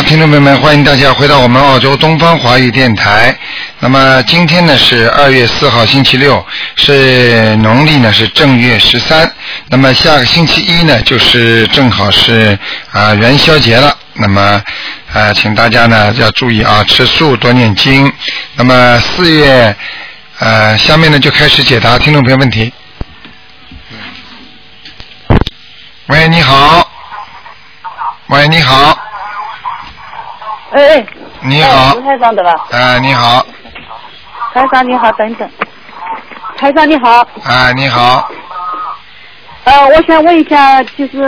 听众朋友们，欢迎大家回到我们澳洲东方华语电台。那么今天呢是2月4号星期六，是农历呢是正月13。那么下个星期一呢就是正好是元宵节了。那么请大家呢要注意啊，吃素多念经。那么4月下面呢就开始解答听众朋友问题。喂，你好。喂，你好。 哎， 你好。 卢台长的吧？ 你好。 台长你好，等等。台长你好。 你好。 我想问一下，就是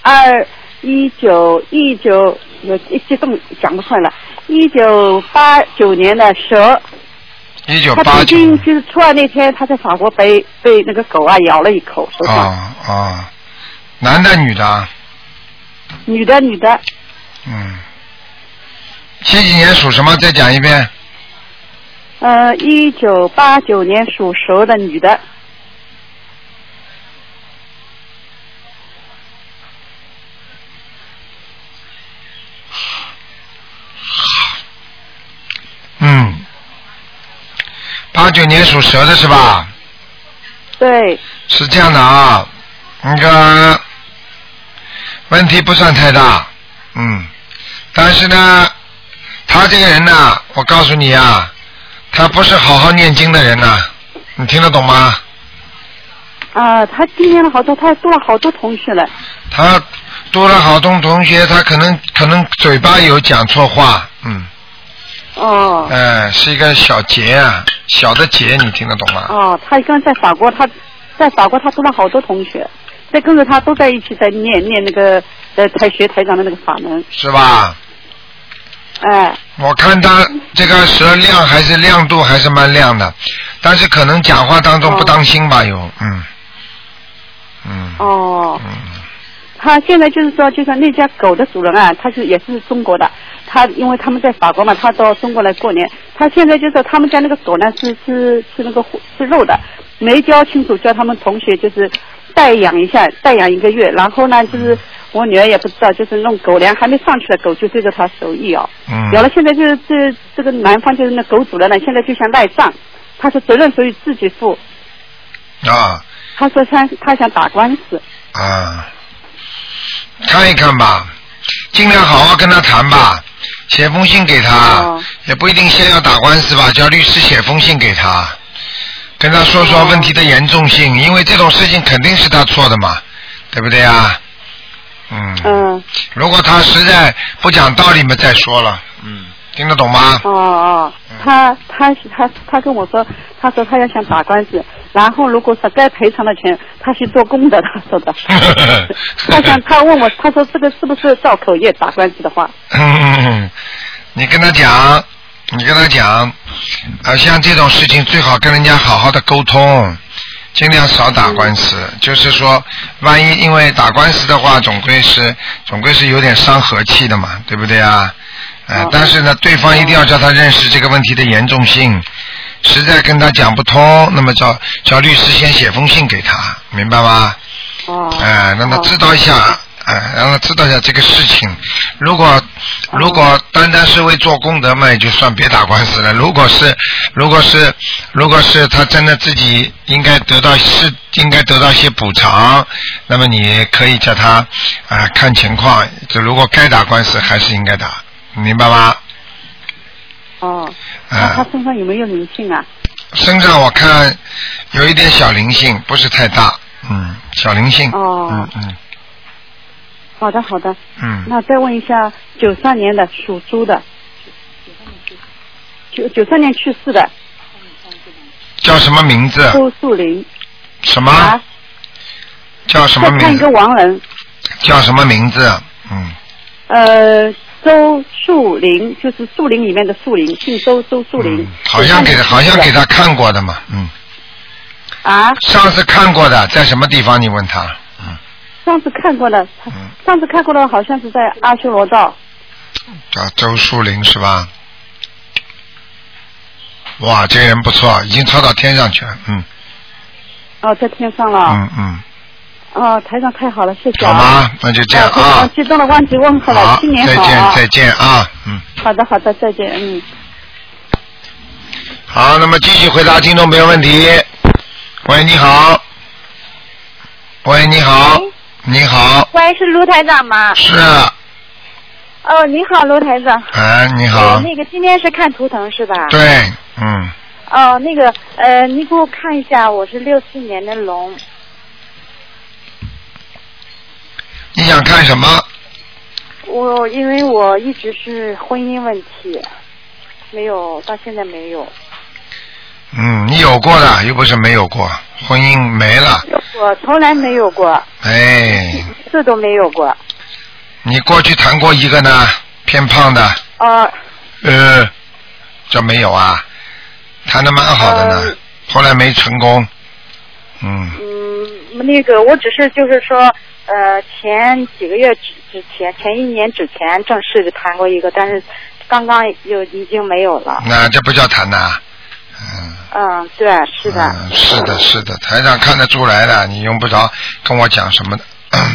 19有一激动讲不出来了。1989年的蛇。 1989。 他曾经就是初二那天，他在法国被那个狗咬了一口手上。 男的女的？ 女的。 嗯。几年属什么？再讲一遍。 1989年属蛇的女的。 89年属蛇的是吧？ 对。 是这样的啊，那个问题不算太大，但是呢，他这个人呢，我告诉你啊，他不是好好念经的人呐，你听得懂吗？ 他今年了好多，他多了好多同学了。 他多了好多同学，他可能嘴巴有讲错话，是一个小结啊，小的结，你听得懂吗？ 他刚在法国，他多了好多同学，在跟着他都在一起在念那个学台长的那个法门。 是吧？我看他这个蛇亮还是亮度还是蛮亮的，但是可能讲话当中不当心吧， 他现在就是说，就像那家狗的主人啊，他也是中国的，因为他们在法国嘛，他到中国来过年，他现在就是他们家那个狗呢是那个吃肉的，没教清楚，叫他们同学就是代养一个月，然后呢就是我女儿也不知道，就是弄狗粮还没上去的狗就对着他手一咬，咬了现在就是这个男方就是那狗主人呢，现在就想赖账，他说责任属于自己负，他说他想打官司， 看一看吧，尽量好好跟他谈吧，写封信给他，也不一定先要打官司吧，叫律师写封信给他，跟他说说问题的严重性，因为这种事情肯定是他错的嘛，对不对啊？如果他实在不讲道理嘛，再说了，听得懂吗？ 他跟我说，他说他要想打官司，然后如果是该赔偿的钱，他去做功德，他说的。他问我，他说这个是不是造口业打官司的话？ 你跟他讲，像这种事情最好跟人家好好的沟通，尽量少打官司。就是说，万一因为打官司的话，总归是有点伤和气的嘛，对不对啊？但是呢，对方一定要叫他认识这个问题的严重性，实在跟他讲不通，那么叫律师先写封信给他，明白吗？让他知道一下，让他知道一下这个事情。如果单单是为做功德嘛，也就算别打官司了。如果是他真的自己应该得到一些补偿，那么你可以叫他看情况，就如果该打官司还是应该打。明白吗？ 他身上有没有灵性啊？ 身上我看有一点小灵性，不是太大，小灵性。 好的。那再问一下，93年的属猪的，93年去世的， 叫什么名字？ 周树林。 什么？叫什么名字？ 再看一个亡人。 叫什么名字？ 周树林，就是树林里面的树林，姓周树林。 好像给他看过的嘛，上次看过的，在什么地方？你问他。 上次看过的，上次看过的好像是在阿修罗道。 叫周树林是吧？哇，这个人不错，已经超到天上去了， 在天上了。 哦，台长太好了，谢谢。 好吗？那就这样啊。 激动的忘记问候了，新年好。 再见啊， 好的，再见， 好，那么继续回答听众朋友问题。喂，你好。喂，你好。你好。 喂，是卢台长吗？ 是。 哦，你好，卢台长。 你好。 那个今天是看图腾是吧？ 对， 哦，那个你给我看一下，我是64年的龙。 你想看什么？ 因为我一直是婚姻问题，没有，到现在没有。 你有过的，又不是没有过，婚姻没了。 我从来没有过。 一次都没有过。 你过去谈过一个呢，偏胖的。这没有啊，谈得蛮好的呢，后来没成功。 那个我只是就是说，前几个月之前，前1年之前正式的谈过一个，但是刚刚又已经没有了。 那这不叫谈呐。 对，是的。 是的，台长看得出来的，你用不着跟我讲什么的。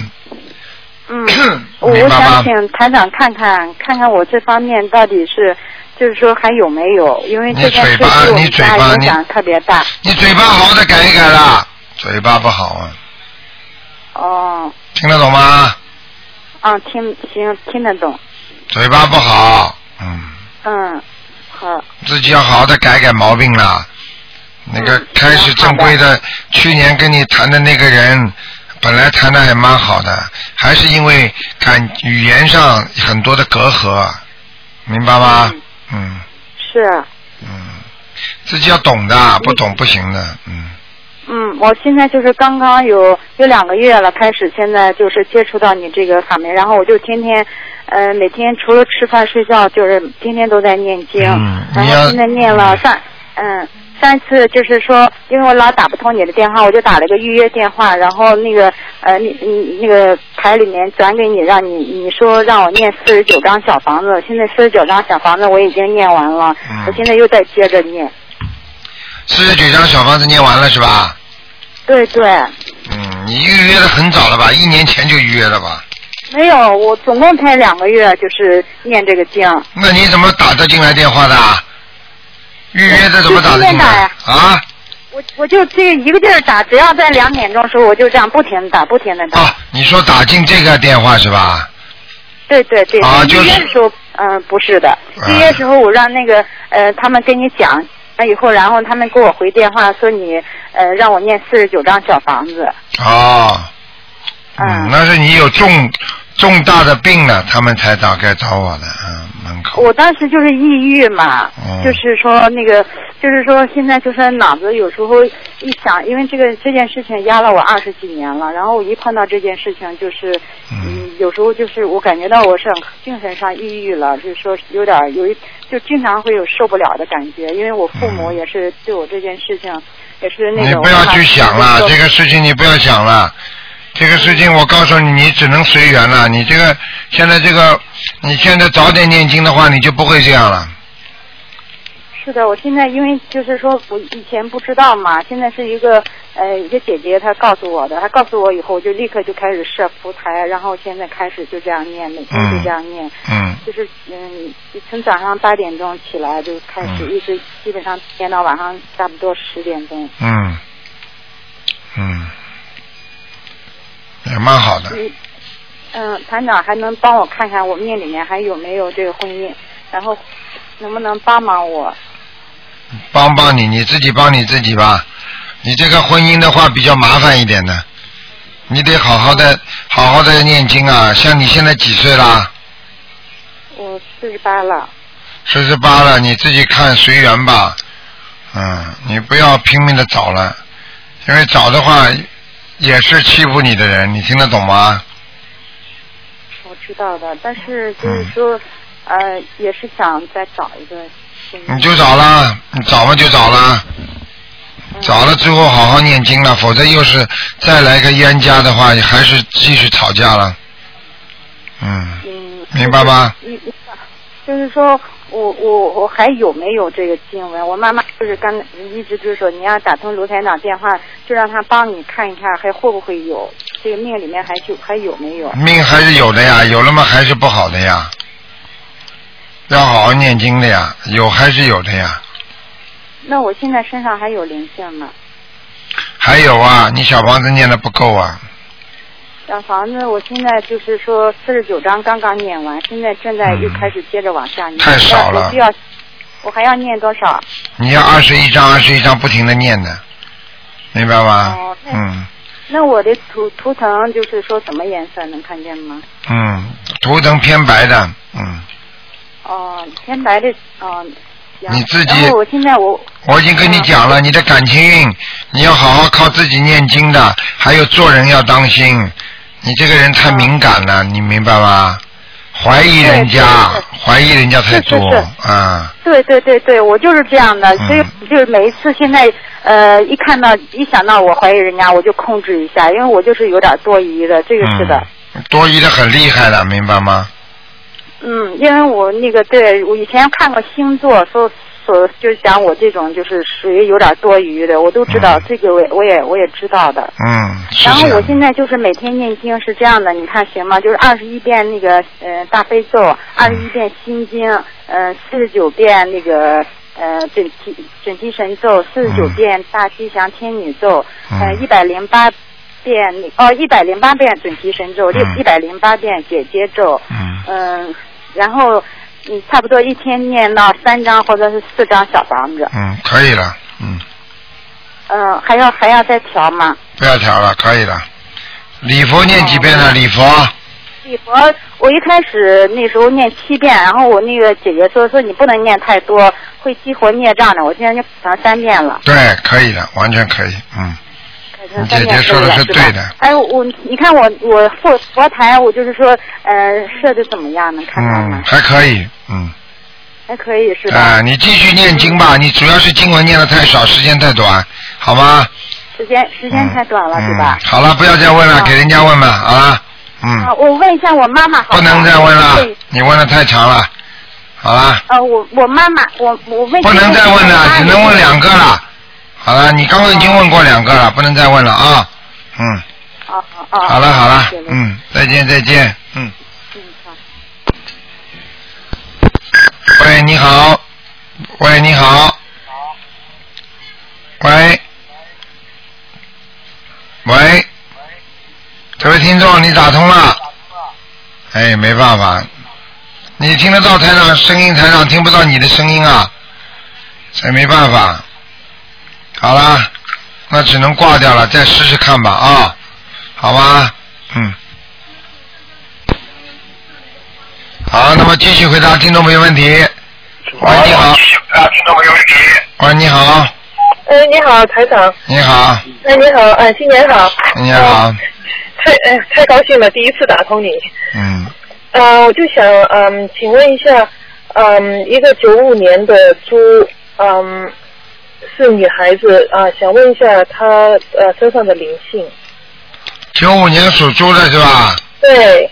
我想请台长看看我这方面到底是，就是说还有没有？因为这件事对我们家影响特别大。 你嘴巴好的改一改啦，嘴巴不好啊。听得懂吗？ 听得懂。 嘴巴不好， 好。 自己要好好的改毛病啦。那个开始正规的，去年跟你谈的那个人，本来谈的还蛮好的，还是因为语言上很多的隔阂，明白吗？ 是。 自己要懂的，不懂不行的。 我现在就是刚刚有2个月了，开始现在就是接触到你这个法门，然后我就天天每天除了吃饭睡觉，就是天天都在念经，然后现在念了上一次就是说，因为我老打不通你的电话，我就打了个预约电话，然后那个那个台里面转给你，让你说让我念49张小房子，现在49张小房子我已经念完了，我现在又再接着念。 49张小房子念完了是吧？ 对。 你预约的很早了吧？1年前就预约了吧？ 没有，我总共才2个月，就是念这个经。 那你怎么打得进来电话的？预约的怎么打得进来？ 我就这一个劲儿打，只要在2点钟的时候，我就这样不停的打。 你说打进这个电话是吧？ 对。预约的时候，不是的，预约的时候我让那个他们跟你讲。以后，然后他们给我回电话说你让我念49张小房子。 那是你有重大的病了，他们才大概找我的门口。 我当时就是抑郁嘛，就是说那个，就是说现在就是脑子有时候一想，因为这件事情压了我20几年了，然后我一碰到这件事情，就是有时候就是我感觉到我是精神上抑郁了，就是说就经常会有受不了的感觉，因为我父母也是对我这件事情也是那种。 你不要去想了，这个事情你不要想了。这个事情我告诉你，你只能随缘了。你现在早点念经的话，你就不会这样了。 是的，我现在因为就是说我以前不知道嘛，现在是一个姐姐她告诉我的，她告诉我以后，我就立刻就开始设佛台，然后现在开始就这样念，每天就这样念。就是从早上8点钟起来就开始，一直基本上念到晚上差不多10点钟。 也蛮好的。 团长还能帮我看看我命里面还有没有这个婚姻，然后能不能帮忙我？ 帮你，你自己帮你自己吧。你这个婚姻的话比较麻烦一点的，你得好好的念经啊。像你现在几岁啦？ 我48了。 48了，你自己看随缘吧。你不要拼命的找了，因为找的话也是欺负你的人，你听得懂吗？ 我知道的，但是就是说，也是想再找一个。 你就找了，你找嘛就找了，找了之后好好念经了，否则又是再来个冤家的话，还是继续吵架了。明白吗？ 就是说我还有没有这个经文？我妈妈就是一直就是说，你要打通卢台长电话，就让他帮你看一看，还会不会有？ 这个命里面还有没有？ 命还是有的呀，有了嘛还是不好的呀，要好好念经的呀，有还是有的呀。 那我现在身上还有灵性吗？ 还有啊，你小房子念的不够啊。 小房子，我现在就是说49章刚刚念完，现在正在又开始接着往下念。 太少了。 我还要念多少？ 你要21章不停的念的，明白吗？ 哦，那我的图腾就是说什么颜色能看见吗？ 图腾偏白的， 哦，偏白的， 你自己。 然后我现在我已经跟你讲了，你的感情运，你要好好靠自己念经的，还有做人要当心。你这个人太敏感了，你明白吗？怀疑人家太多啊。 对，我就是这样的，所以就是每一次现在一想到我怀疑人家，我就控制一下，因为我就是有点多疑的，这个是的。 多疑的很厉害的，明白吗？ 因为我我以前看过星座，就讲我这种就是属于有点多余的，我都知道，这个我也知道的。然后我现在就是每天念经是这样的，你看行吗？就是21遍那个大悲咒，21遍心经，49遍那个准提神咒，49遍大吉祥天女咒，108遍108遍准提神咒，108遍解结咒，然后差不多一天念到3张或者是4张小房子。 可以了， 还要再调吗？ 不要调了，可以了。礼佛念几遍呢？礼佛我一开始那时候念7遍，然后我那个姐姐说你不能念太多，会激活孽障的，我现在就补上3遍了。 对，可以的，完全可以，你姐姐说的是对的。 你看我佛台，我就是说设的怎么样？能看到吗？ 还可以， 还可以是吧？ 你继续念经吧，你主要是经文念的太少，时间太短，好吗？ 时间太短了，对吧？ 好了，不要再问了，给人家问吧，好了。 我问一下我妈妈好。 不能再问了，你问的太长了，好了。 我妈妈，我问。 不能再问了，只能问2个了。好了，你刚刚已经问过2个了，不能再问了啊。好了，再见。 好。 喂，你好。喂，这位听众，你打通了。没办法，你听得到台长声音，台长听不到你的声音啊，这没办法。好了，那只能挂掉了，再试试看吧啊，好吗？好，那么继续回答听众朋友问题。喂，你好。喂，你好。 你好，台长。 你好。 你好，新年好。 你好。 太高兴了，第一次打通你。我就想请问一下，一个95年的猪，是女孩子想问一下她身上的灵性。 95年属猪的是吧？ 对。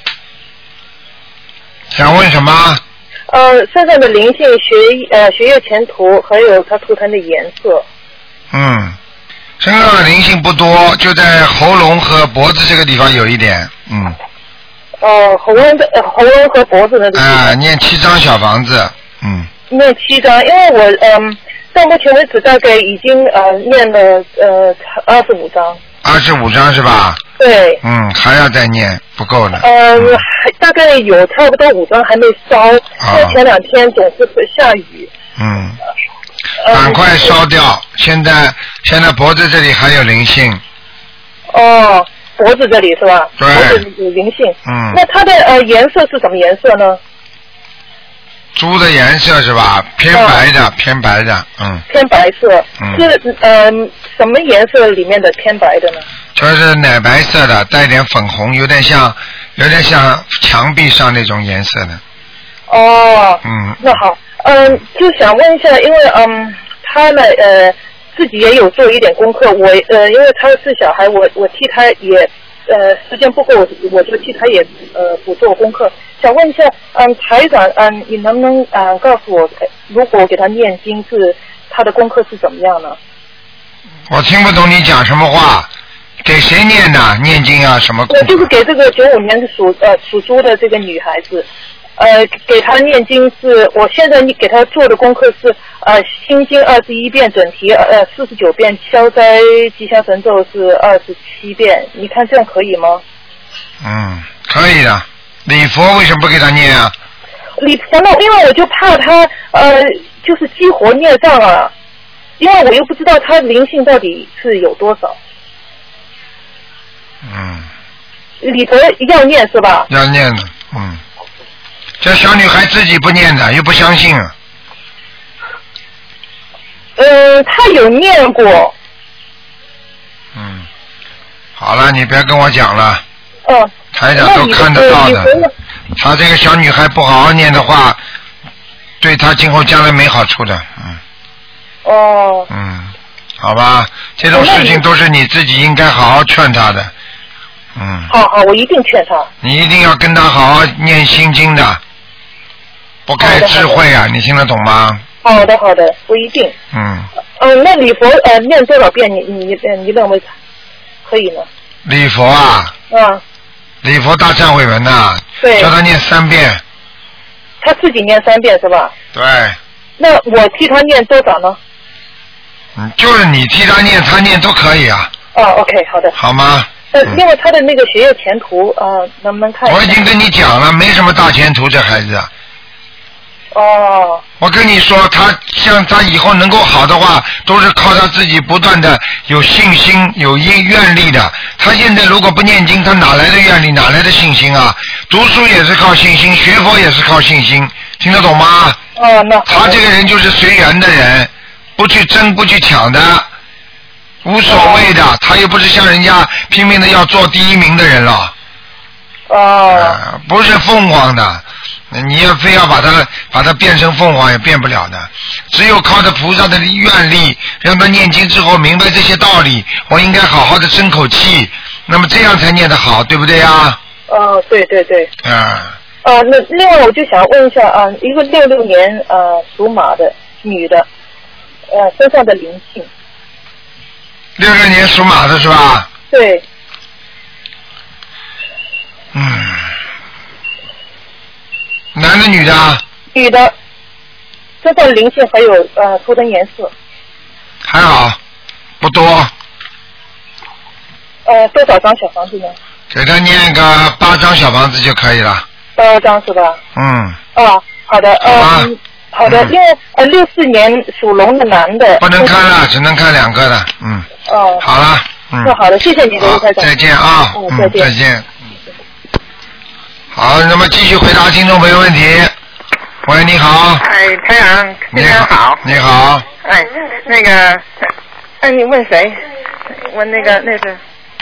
想问什么？ 身上的灵性、学业前途，还有她图腾的颜色。 身上的灵性不多，就在喉咙和脖子这个地方有一点。 喉咙和脖子的地方。 念7张小房子。 念7张，因为我到目前为止大概已经念了25张。 25张是吧？ 对。 还要再念，不够的。 大概有差不多5张还没烧，因为前2天总是会下雨。 赶快烧掉！现在脖子这里还有灵性。 脖子这里是吧？ 对。 脖子有灵性。那它的颜色是什么颜色呢？ 猪的颜色是吧？偏白的。偏白色。是什么颜色里面的偏白的呢？ 就是奶白色的，带点粉红，有点像墙壁上那种颜色的。 那好，就想问一下，因为他呢自己也有做一点功课，因为他是小孩，我替他也时间不够，我就替他也补做功课。想问一下，台长，你能不能告诉我，如果我给他念经他的功课是怎么样呢？ 我听不懂你讲什么话， 给谁念的？念经啊？什么？ 我就是给这个95年属猪的这个女孩子，给她念经是，我现在给她做的功课是心经21遍，准提49遍，消灾吉祥神咒是27遍，你看这样可以吗？ 可以的。礼佛为什么不给她念啊？ 礼佛呢，因为我就怕她就是激活孽障啊，因为我又不知道她灵性到底是有多少。礼佛要念是吧？ 要念的，这小女孩自己不念的，又不相信。 她有念过。 好了，你别跟我讲了。台长都看得到的。她这个小女孩不好好念的话，对她今后将来没好处的。好吧，这种事情都是你自己应该好好劝她的。 好，我一定劝她。 你一定要跟她好好念心经的，不开智慧啊！你听得懂吗？ 好的，我一定。那礼佛念多少遍？你认为可以呢？ 礼佛啊？礼佛大忏悔文呐。对。叫他念3遍。 他自己念3遍是吧？ 对。 那我替他念多少呢？ 就是你替他念，他念都可以啊。 OK， 好的。 好吗？ 另外他的那个学业前途能不能看一下？ 我已经跟你讲了，没什么大前途，这孩子。我跟你说，像他以后能够好的话，都是靠他自己不断的有信心、有愿力的。他现在如果不念经，他哪来的愿力，哪来的信心啊？读书也是靠信心，学佛也是靠信心，听得懂吗？他这个人就是随缘的人，不去争不去抢的，无所谓的。他又不是像人家拼命的要做第1名的人了。不是凤凰的。你要非要把它变成凤凰也变不了的，只有靠着菩萨的愿力，让他念经之后明白这些道理，我应该好好的争口气，那么这样才念得好，对不对呀？ 对。那另外我就想问一下一个66年属马的女的身上的灵性。 66年属马的是吧？ 对。 男的女的？ 女的，身上灵性还有头灯颜色。 还好，不多。 多少张小房子呢？ 给他念个8张小房子就可以了。 8张是吧？好的。好的。因为64年属龙的男的。 不能看了，只能看2个的。好了。 那好的，谢谢你的台长。 再见啊。再见。好，那么继续回答听众朋友问题。喂，你好。 台长，非常好。 你好。 那个，你问谁？问那是。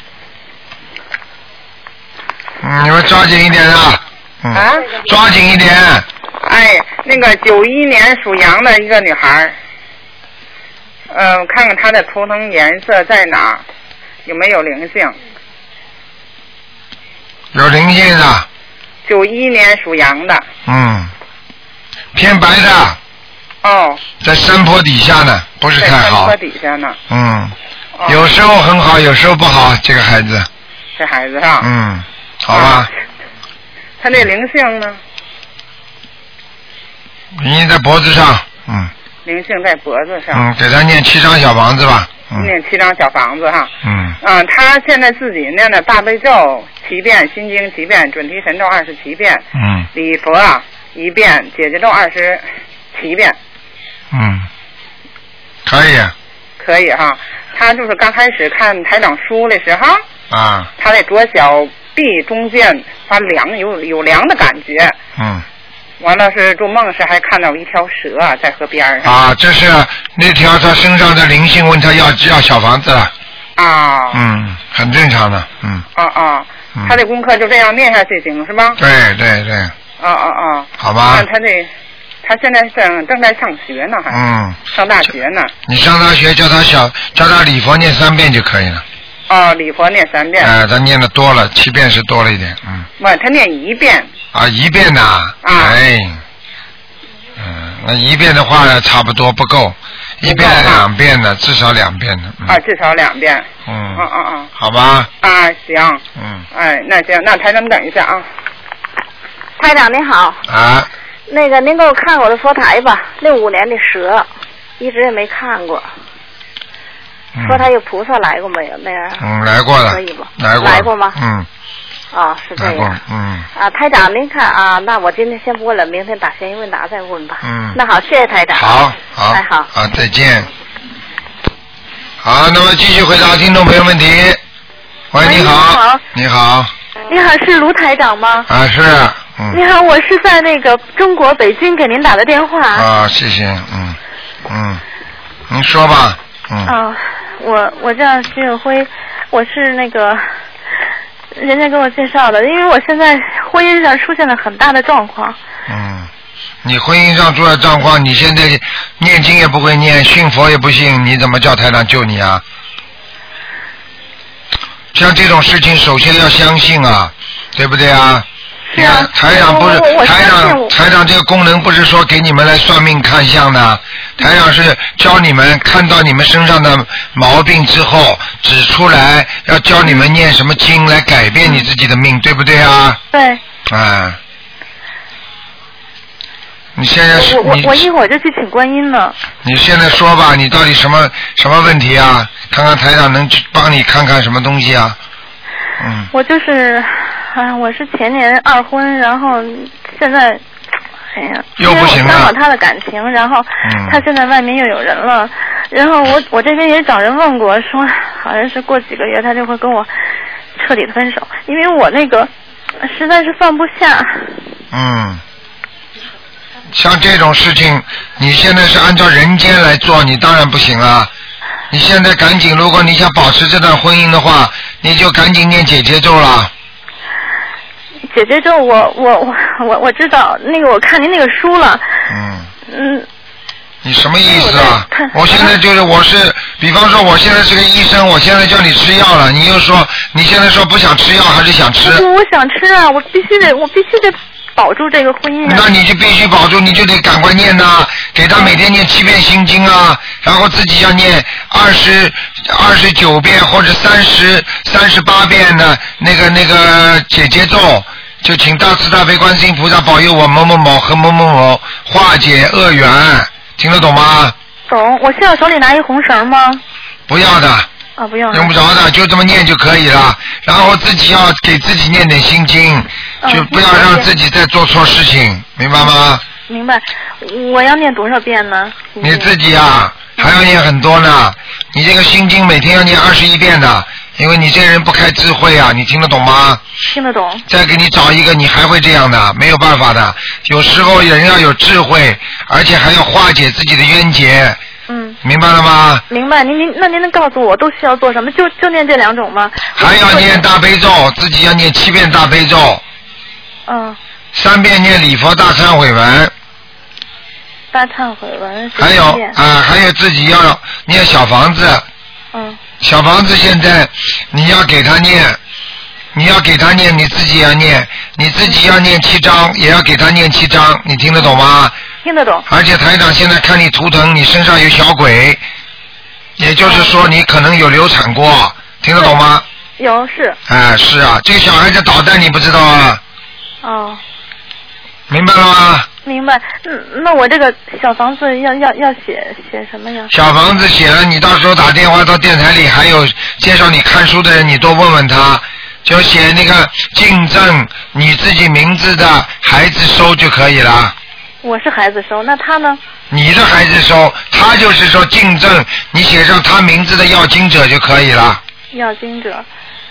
你们抓紧一点啊。抓紧一点。 那个91年属羊的一个女孩，看看她的图腾颜色在哪，有没有灵性？ 有灵性的。 91年属羊的。 偏白的。在山坡底下呢，不是太好。在山坡底下呢。 有时候很好，有时候不好，这个孩子。 这孩子啊。 好吧。 他那灵性呢？ 灵性在脖子上。 灵性在脖子上。 给他念7张小房子吧。 念7张小房子哈。他现在自己念的大悲咒7遍，心经7遍，准提神咒27遍。礼佛1遍，解结咒27遍。 可以。 可以哈，他就是刚开始看台长书的时候。他那左小臂中间发凉，有凉的感觉。完了是做梦时还看到一条蛇在河边上。 这是那条他身上的灵性问他要小房子了。很正常的。 他的功课就这样念下去行是吧？ 对。好吧。 他现在正在上学呢，还。上大学呢。 你上大学叫他礼佛念3遍就可以了。 礼佛念3遍。 他念的多了，7遍是多了一点。 他念1遍。 1遍呐。 那一遍的话差不多不够，一遍2遍的，至少2遍的。 至少2遍。 好吧。 行。那行，那台长等一下啊。 台长您好。那个您给我看我的佛台吧，65年的蛇，一直也没看过。佛台有菩萨来过没有？那样。 来过了。 可以吗？ 来过吗？是这样。台长您看啊，那我今天先不问了，明天打闲鱼问答再问吧。那好，谢谢台长。 好。好，再见。好，那么继续回答听众朋友问题。喂，你好。你好。 你好，是卢台长吗？ 是。 你好，我是在那个中国北京给您打的电话。 谢谢。您说吧。 我叫徐有辉，我是那个人家给我介绍的，因为我现在婚姻上出现了很大的状况。 你婚姻上出了状况，你现在念经也不会念，信佛也不信，你怎么叫台长救你啊？像这种事情，首先要相信啊，对不对啊？ 是啊。 台长不是台长这个功能不是说给你们来算命看相的，台长是教你们看到你们身上的毛病之后指出来，要教你们念什么经来改变你自己的命，对不对啊？ 对。 你现在是我一会儿就去请观音了。 你现在说吧，你到底什么问题啊？看看台长能帮你看看什么东西啊？ 我就是，我是前年2婚，然后现在， 又不行了。 因为我伤了他的感情，然后他现在外面又有人了，然后我这边也找人问过，说好像是过几个月他就会跟我彻底的分手，因为我那个实在是放不下。 像这种事情，你现在是按照人间来做，你当然不行啊。你现在赶紧，如果你想保持这段婚姻的话，你就赶紧念姐姐咒了。 姐姐咒，我知道，那个我看您那个书了。 你什么意思啊？我现在就是比方说我现在是个医生，我现在叫你吃药了，你又说你现在说不想吃药还是想吃？ 我想吃啊，我必须得保住这个婚姻。 那你就必须保住，你就得赶快念呐，给他每天念7遍心经啊，然后自己要念29遍或者38遍的那个姐姐咒，就请大慈大悲观世音菩萨保佑我某某某和某某某化解恶缘，听得懂吗？ 懂。我需要手里拿一红绳吗？ 不要的。 不用。 用不着的，就这么念就可以了。然后自己要给自己念点心经，就不要让自己再做错事情，明白吗？ 明白。我要念多少遍呢？ 你自己啊，还要念很多呢。你这个心经每天要念21遍的，因为你这个人不开智慧啊，你听得懂吗？ 听得懂。 再给你找一个，你还会这样的，没有办法的。有时候人要有智慧，而且还要化解自己的冤结。明白了吗？ 明白。您能告诉我都需要做什么？就念这2种吗？ 还要念大悲咒，自己要念7遍大悲咒。3遍念礼佛大忏悔文。 大忏悔文。 还有自己要念小房子。小房子现在你要给他念，你自己要念，你自己要念7章，也要给他念7章，你听得懂吗？ 听得懂。 而且台长现在看你图腾，你身上有小鬼，也就是说你可能有流产过，听得懂吗？ 有是。 是啊，这个小孩子捣蛋你不知道啊？明白了吗？ 明白。那我这个小房子要写什么呀？ 小房子写了，你到时候打电话到电台里，还有介绍你看书的人，你多问问他，就写那个敬赠你自己名字的孩子收就可以了。 我是孩子收，那他呢？ 你的孩子收，他就是说敬赠，你写上他名字的要经者就可以了。 要经者，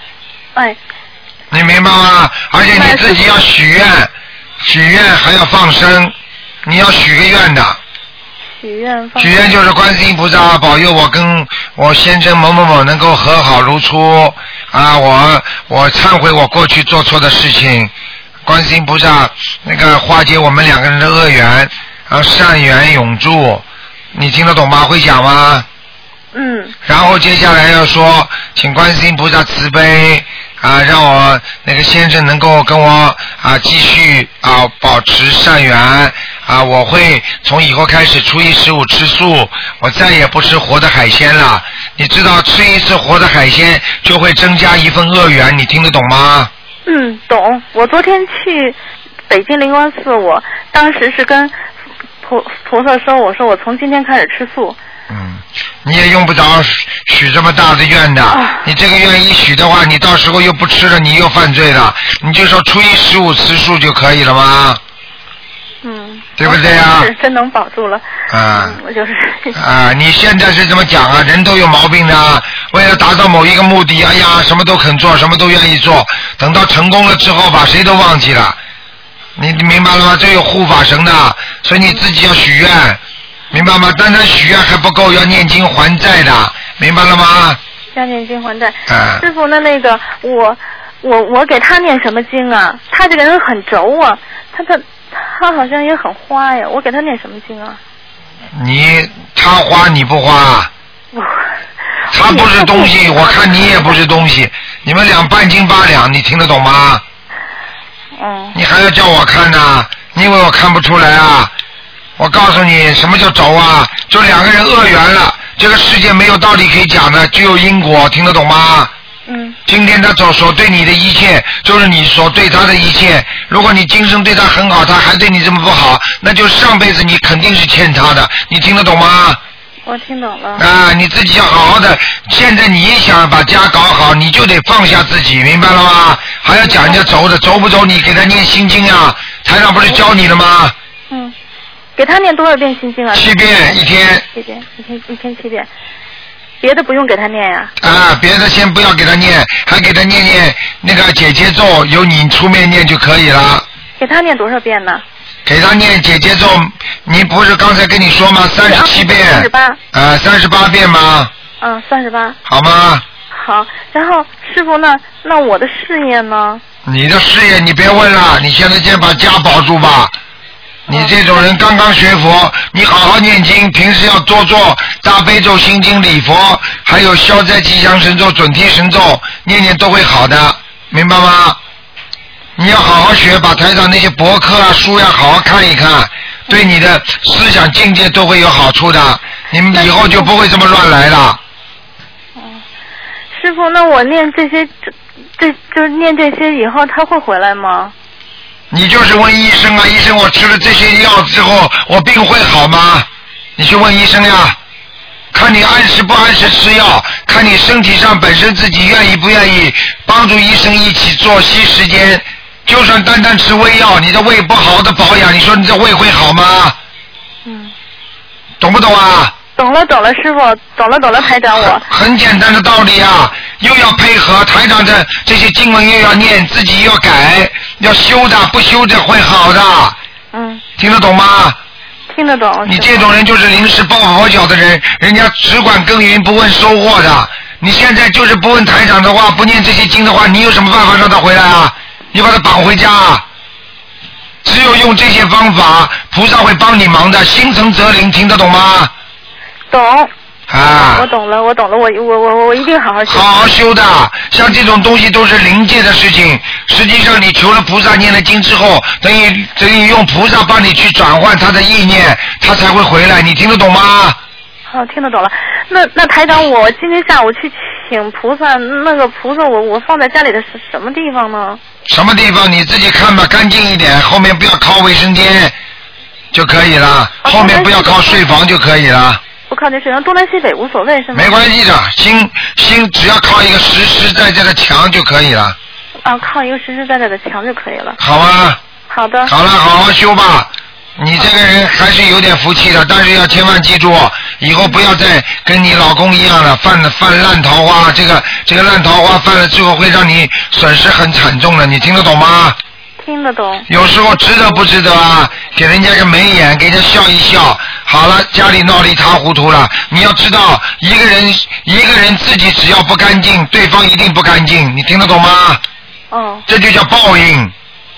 你明白吗？而且你自己要许愿还要放生，你要许个愿的。 许愿就是观世音菩萨保佑我跟我先生某某某能够和好如初啊！我忏悔我过去做错的事情。观世音菩萨那个化解我们2个人的恶缘，然后善缘永驻，你听得懂吗？会讲吗？然后接下来要说，请观世音菩萨慈悲让我那个先生能够跟我继续保持善缘我会从以后开始初一十五吃素，我再也不吃活的海鲜了。你知道吃一次活的海鲜就会增加一份恶缘，你听得懂吗？ 懂。我昨天去北京灵光寺，我当时是跟菩萨说，我说我从今天开始吃素。 你也用不着许这么大的愿的，你这个愿一许的话，你到时候又不吃了，你又犯罪了。你就说初一十五吃素就可以了吗？对不对呀？ 是真能保住了。我就是你现在是这么讲人都有毛病的，为了达到某一个目的，哎呀，什么都肯做，什么都愿意做，等到成功了之后，把谁都忘记了。你明白了吗？这有护法神的，所以你自己要许愿。明白吗？单单许愿还不够，要念经还债的，明白了吗？ 要念经还债。师傅，那个我给他念什么经啊？他这个人很轴啊，他好像也很花呀。我给他念什么经啊？ 他花你不花？他不是东西，我看你也不是东西，你们俩半斤八两，你听得懂吗？你还要叫我看呢？你以为我看不出来啊？我告诉你，什么叫轴啊？就两个人恶缘了，这个世界没有道理可以讲的，只有因果，听得懂吗？今天他所对你的一切，就是你所对他的一切。如果你今生对他很好，他还对你这么不好，那就上辈子你肯定是欠他的，你听得懂吗？ 我听懂了。 你自己要好好的。现在你想把家搞好，你就得放下自己，明白了吗？还要讲人家轴的，轴不轴？你给他念心经啊，台长不是教你了吗？ 给他念多少遍心经啊 ？7遍一天。 7遍，一天7遍。别的不用给他念呀。 别的先不要给他念，还给他念那个解结咒，由你出面念就可以了。 给他念多少遍呢？ 给他念解结咒，你不是刚才跟你说吗？37遍。38。38遍吗 ？38。 好吗？ 好，然后师傅，那我的事业呢？ 你的事业你别问了，你现在先把家保住吧。你这种人刚刚学佛，你好好念经，平时要多做大悲咒、心经、礼佛，还有消灾吉祥神咒、准提神咒，念都会好的，明白吗？你要好好学，把台长那些博客书要好好看一看，对你的思想境界都会有好处的，你们以后就不会这么乱来了。 师傅，那我念这些，就是念这些以后，他会回来吗？ 你就是问医生医生，我吃了这些药之后，我病会好吗？你去问医生呀，看你按时不按时吃药，看你身体上本身自己愿意不愿意帮助医生一起作息时间。就算单单吃胃药，你的胃不好的保养，你说你这胃会好吗？懂不懂啊？ 懂了，师傅，懂了，台长我。 很简单的道理啊，又要配合台长的这些经文，又要念，自己要改，要修的，不修的会好的。听得懂吗？ 听得懂。 你这种人就是临时抱佛脚的人，人家只管耕耘不问收获的。你现在就是不问台长的话，不念这些经的话，你有什么办法让他回来啊？你把他绑回家啊？只有用这些方法，菩萨会帮你忙的，心诚则灵，听得懂吗？ 懂。我懂了，我一定好好修。 好好修的，像这种东西都是灵界的事情。实际上，你求了菩萨念了经之后，等于用菩萨帮你去转换他的意念，他才会回来。你听得懂吗？ 好，听得懂了。那台长，我今天下午去请菩萨，那个菩萨我放在家里的是什么地方呢？ 什么地方你自己看吧，干净一点，后面不要靠卫生间就可以了，后面不要靠睡房就可以了。 不靠近水上，东南西北无所谓是吗？ 没关系的，心只要靠一个实实在在的墙就可以了。 靠一个实实在在的墙就可以了。 好吗？ 好的。 好了，好好修吧。你这个人还是有点福气的，但是要千万记住，以后不要再跟你老公一样了，犯烂桃花，这个烂桃花犯了之后会让你损失很惨重的，你听得懂吗？ 听得懂。 有时候值得不值得啊？给人家个眉眼，给人家笑一笑，好了，家里闹得一塌糊涂了。你要知道，一个人自己只要不干净，对方一定不干净，你听得懂吗？这就叫报应。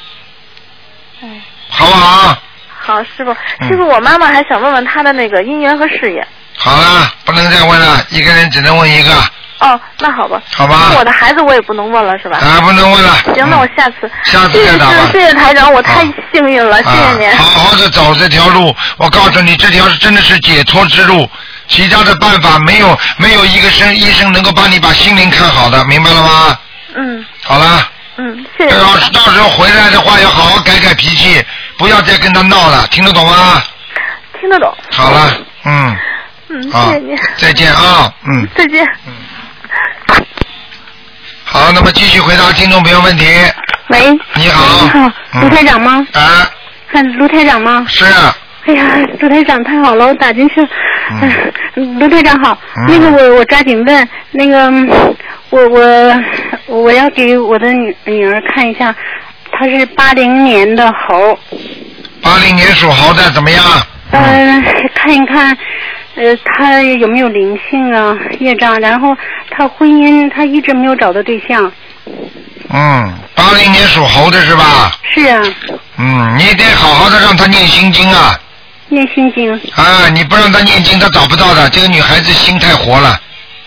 好不好？ 好，师傅，我妈妈还想问问她的那个姻缘和事业。 好了，不能再问了，一个人只能问一个。 哦，那好吧。 好吧。 我的孩子我也不能问了是吧？ 不能问了。 行，那我下次。 下次再打吧。 谢谢台长，我太幸运了，谢谢您。 好好的走这条路，我告诉你，这条是真的是解脱之路，其他的办法没有一个医生能够帮你把心灵看好的，明白了吗？好了。 谢谢。 到时候回来的话要好好改脾气，不要再跟他闹了，听得懂吗？ 听得懂。 好了， 谢谢您。 再见啊， 再见。 好，那么继续回答听众朋友问题。 喂。 你好。 你好，卢台长吗？卢台长吗？ 是。 哎呀，卢台长太好了，我打进去了。卢台长好，那个我抓紧问，那个我要给我的女儿看一下，她是80年的猴。 80年属猴的怎么样？ 看一看，她有没有灵性啊，业障，然后她婚姻她一直没有找到对象。 80年属猴的是吧？ 是啊。 你得好好的让她念心经啊。 念心经。 你不让她念经，她找不到的。这个女孩子心太活了。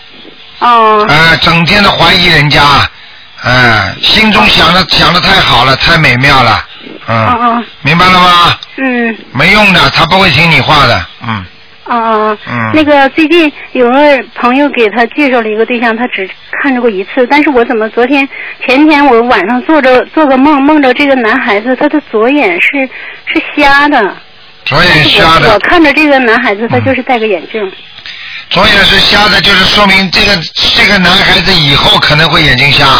整天的怀疑人家，心中想的太好了，太美妙了。明白了吗？没用的，她不会听你话的。 那个最近有个朋友给他介绍了一个对象，他只看着过一次，但是我怎么前天我晚上做个梦着这个男孩子，他的左眼是瞎的。 左眼瞎的。 我看着这个男孩子，他就是戴个眼镜。 左眼是瞎的，就是说明这个男孩子以后可能会眼睛瞎。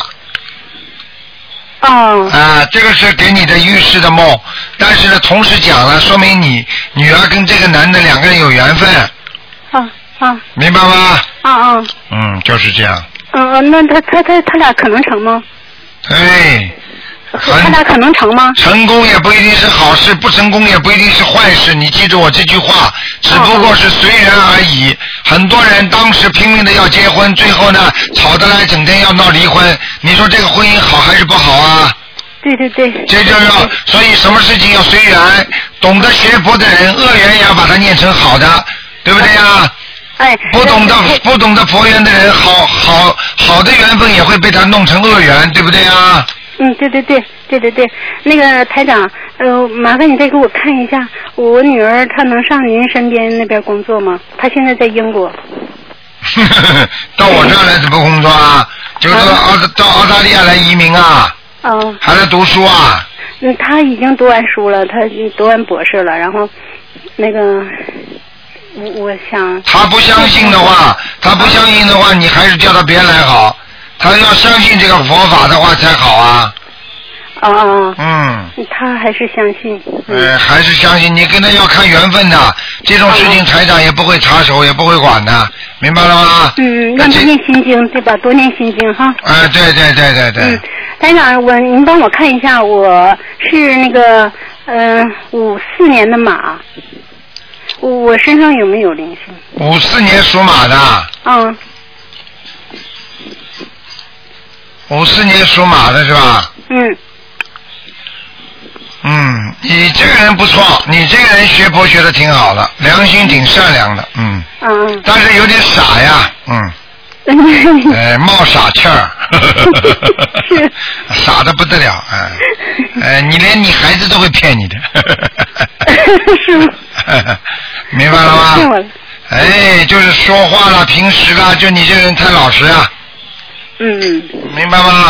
这个是给你的预示的梦，但是呢，同时讲了，说明你女儿跟这个男的两个人有缘分。明白吗？就是这样。 那他俩可能成吗？他俩可能成吗？ 成功也不一定是好事，不成功也不一定是坏事。你记住我这句话，只不过是随缘而已。很多人当时拼命的要结婚，最后呢吵得来，整天要闹离婚。你说这个婚姻好还是不好啊？ 对。 这就要，所以什么事情要随缘。懂得学佛的人，恶缘也要把它念成好的，对不对呀？不懂得佛缘的人，好的缘分也会被他弄成恶缘，对不对呀？ 对，那个台长，麻烦你再给我看一下，我女儿她能上您身边那边工作吗？她现在在英国。 到我这儿来怎么工作啊？就是到澳大利亚来移民啊？还在读书啊？ 她已经读完书了，她已经读完博士了，然后那个。我想。他不相信的话， 你还是叫他别来好。他要相信这个佛法的话才好啊。 他还是相信。 还是相信，你跟他要看缘分的。这种事情台长也不会插手，也不会管的，明白了吗？ 让他念心经，对吧？多念心经哈。 对。 台长，您帮我看一下，我是那个54年的马。我身上有没有灵性？54 年属马的。54年属马的是吧？你这个人不错，你这个人学佛学的挺好的，良心挺善良的，但是有点傻呀，冒傻气儿，傻的不得了，你连你孩子都会骗你的， 是吗？ 明白了吗？就是说话了，平时啦，就你这个人太老实啊。明白吗？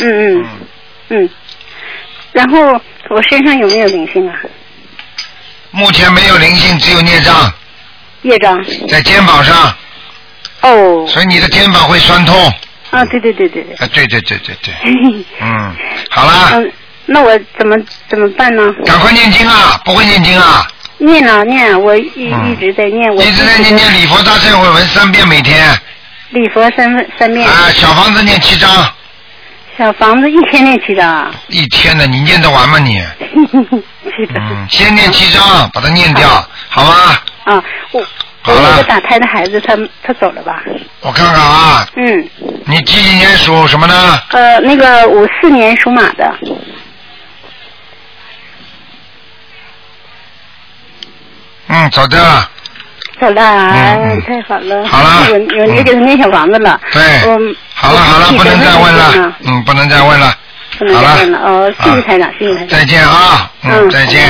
然后我身上有没有灵性啊？ 目前没有灵性，只有孽障。 业障。 在肩膀上。所以你的肩膀会酸痛。 对。对。 好了。 那我怎么办呢？ 赶快念经啊！不会念经啊？ 念，我一直在念。 一直在念礼佛大忏悔文3遍每天。 礼佛三遍。 小房子念7章。 小房子一天念7章啊？ 一天的，你念得完吗你？先念7章，把它念掉，好吗？ 我有个打胎的孩子，他走了吧？ 我看看啊。你几年属什么呢？ 那个54年属马的。 走掉了。 好了，太好了。 好了， 有你给他念小房子了。 对。好了，不能再问了。不能再问了。 不能再问了哦，谢谢台长，谢谢台长。 再见啊，再见。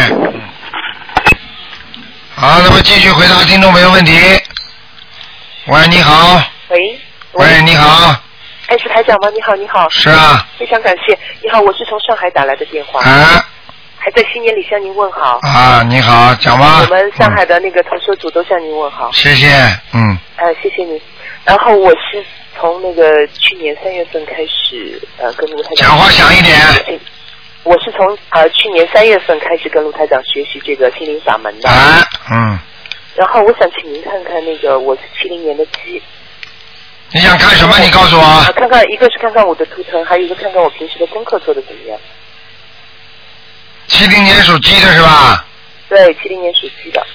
好，那么继续回答听众朋友问题。喂，你好。喂，你好。 哎，是台长吗？你好，你好。 是啊。 非常感谢。你好，我是从上海打来的电话。还在新年里向您问好。 你好，讲吧。 我们上海的那个同修组都向您问好。 谢谢， 谢谢你。然后我是从那个去年3月份开始跟卢台长。 讲话响一点。 我是从去年3月份开始跟卢台长学习这个心灵法门的。然后我想请您看看那个我是70年的鸡。 你想看什么？你告诉我。 看看一个是看看我的图腾，还有一个看看我平时的功课做的怎么样。 70年属鸡的是吧？ 对，70年属鸡的。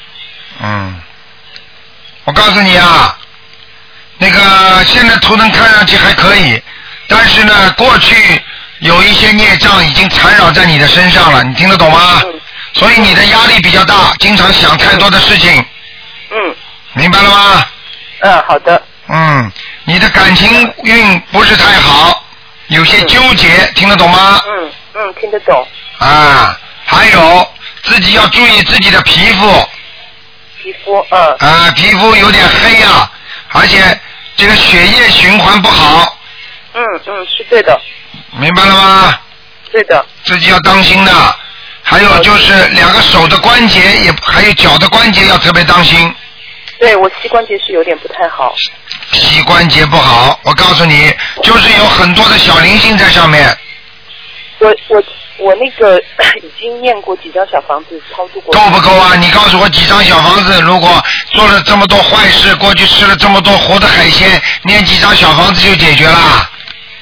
我告诉你啊，那个现在图腾看上去还可以，但是呢，过去有一些孽障已经缠绕在你的身上了，你听得懂吗？所以你的压力比较大，经常想太多的事情。明白了吗？ 好的。 你的感情运不是太好，有些纠结，听得懂吗？ 听得懂。 还有自己要注意自己的皮肤。皮肤有点黑啊，而且这个血液循环不好。 是对的。 明白了吗？ 对的。 自己要当心的。还有就是2个手的关节还有脚的关节要特别当心。 对，我膝关节是有点不太好。 膝关节不好，我告诉你，就是有很多的小灵性在上面。 我那个已经念过几张小房子超度过。 够不够啊？你告诉我几张小房子？如果做了这么多坏事，过去吃了这么多活的海鲜，念几张小房子就解决了。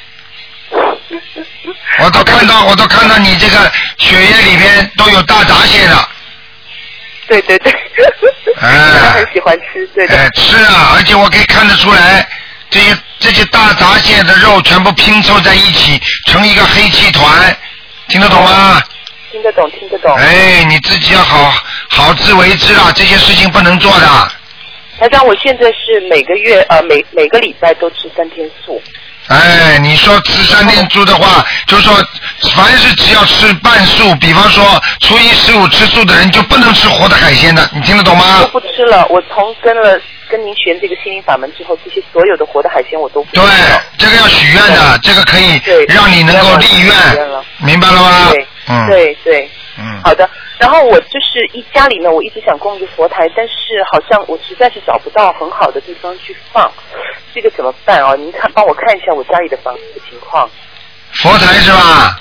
我都看到你这个血液里边都有大闸蟹的。 对。他很喜欢吃，对的。 吃啊，而且我可以看得出来，这些大闸蟹的肉全部拼凑在一起，成一个黑气团，听得懂吗？ 听得懂。 你自己要好自为之了，这些事情不能做的。 台长，我现在是每个月每个礼拜都吃3天素。 你说吃3天素的话，就是说凡是只要吃半素，比方说初一十五吃素的人就不能吃活的海鲜的，你听得懂吗？ 我不吃了，我从跟您学这个心灵法门之后，这些所有的活的海鲜我都不吃了。 对，这个要许愿的，这个可以让你能够立愿，明白了吗？ 对。好的。然后我就是家里呢，我一直想供一个佛台，但是好像我实在是找不到很好的地方去放，这个怎么办啊？您帮我看一下我家里的房子的情况。 佛台是吧？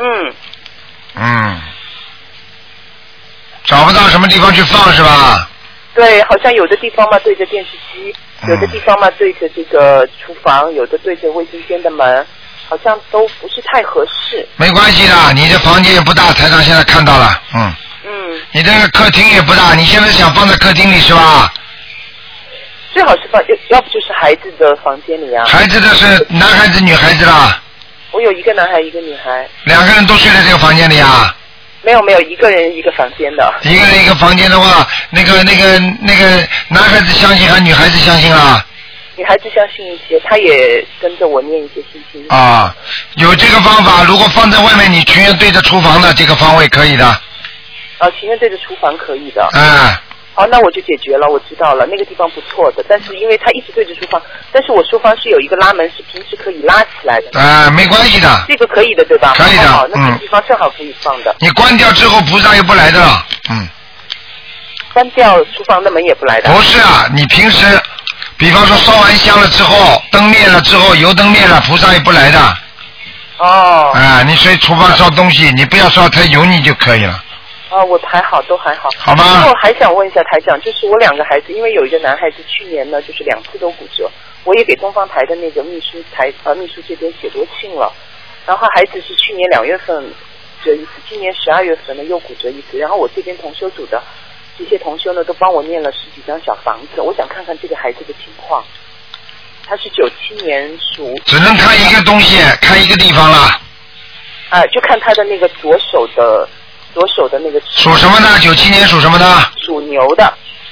找不到什么地方去放是吧？ 对，好像有的地方嘛对着电视机，有的地方嘛对着这个厨房，有的对着卫生间的门，好像都不是太合适。 没关系的，你的房间也不大，台长现在看到了。你这个客厅也不大，你现在想放在客厅里是吧？ 最好是放，要不就是孩子的房间里啊。 孩子的是男孩子女孩子啦？ 我有一个男孩一个女孩。 2个人都睡在这个房间里啊？ 没有，一个人一个房间的。 一个人一个房间的话，那个男孩子相信还是女孩子相信啊？ 女孩子相信一些，她也跟着我念一些心经。 有这个方法，如果放在外面，你情愿对着厨房的这个方位可以的。 情愿对着厨房可以的。好，那我就解决了，我知道了，那个地方不错的，但是因为它一直对着厨房，但是我厨房是有一个拉门，是平时可以拉起来的。 没关系的。 这个可以的，对吧？ 可以的。 好，那这个地方正好可以放的。 你关掉之后，菩萨又不来的了。 关掉厨房的门也不来的。 不是啊，你平时，比方说烧完香了之后，灯灭了之后，油灯灭了，菩萨也不来的。你所以厨房烧东西，你不要烧太油腻就可以了。 我还好，都还好。 好吧。 然后还想问一下台长，就是我2个孩子，因为有一个男孩子去年呢就是2次都骨折，我也给东方台的那个秘书这边写过信了。然后孩子是去年2月份骨折一次，今年12月份呢又骨折一次。然后我这边同修组的这些同修呢都帮我念了10几张小房子，我想看看这个孩子的情况。他是97年属。 只能看一个东西，看一个地方了。 就看他的那个左手的那个。 属什么的？97年属什么的？ 属牛的。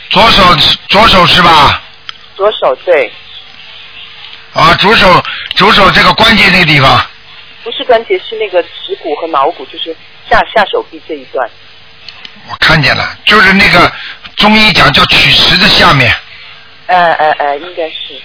左手是吧？ 左手对。 啊，左手这个关节那个地方。 不是关节，是那个指骨和桡骨，就是下手臂这一段。 我看见了，就是那个中医讲叫曲池的下面。 应该是。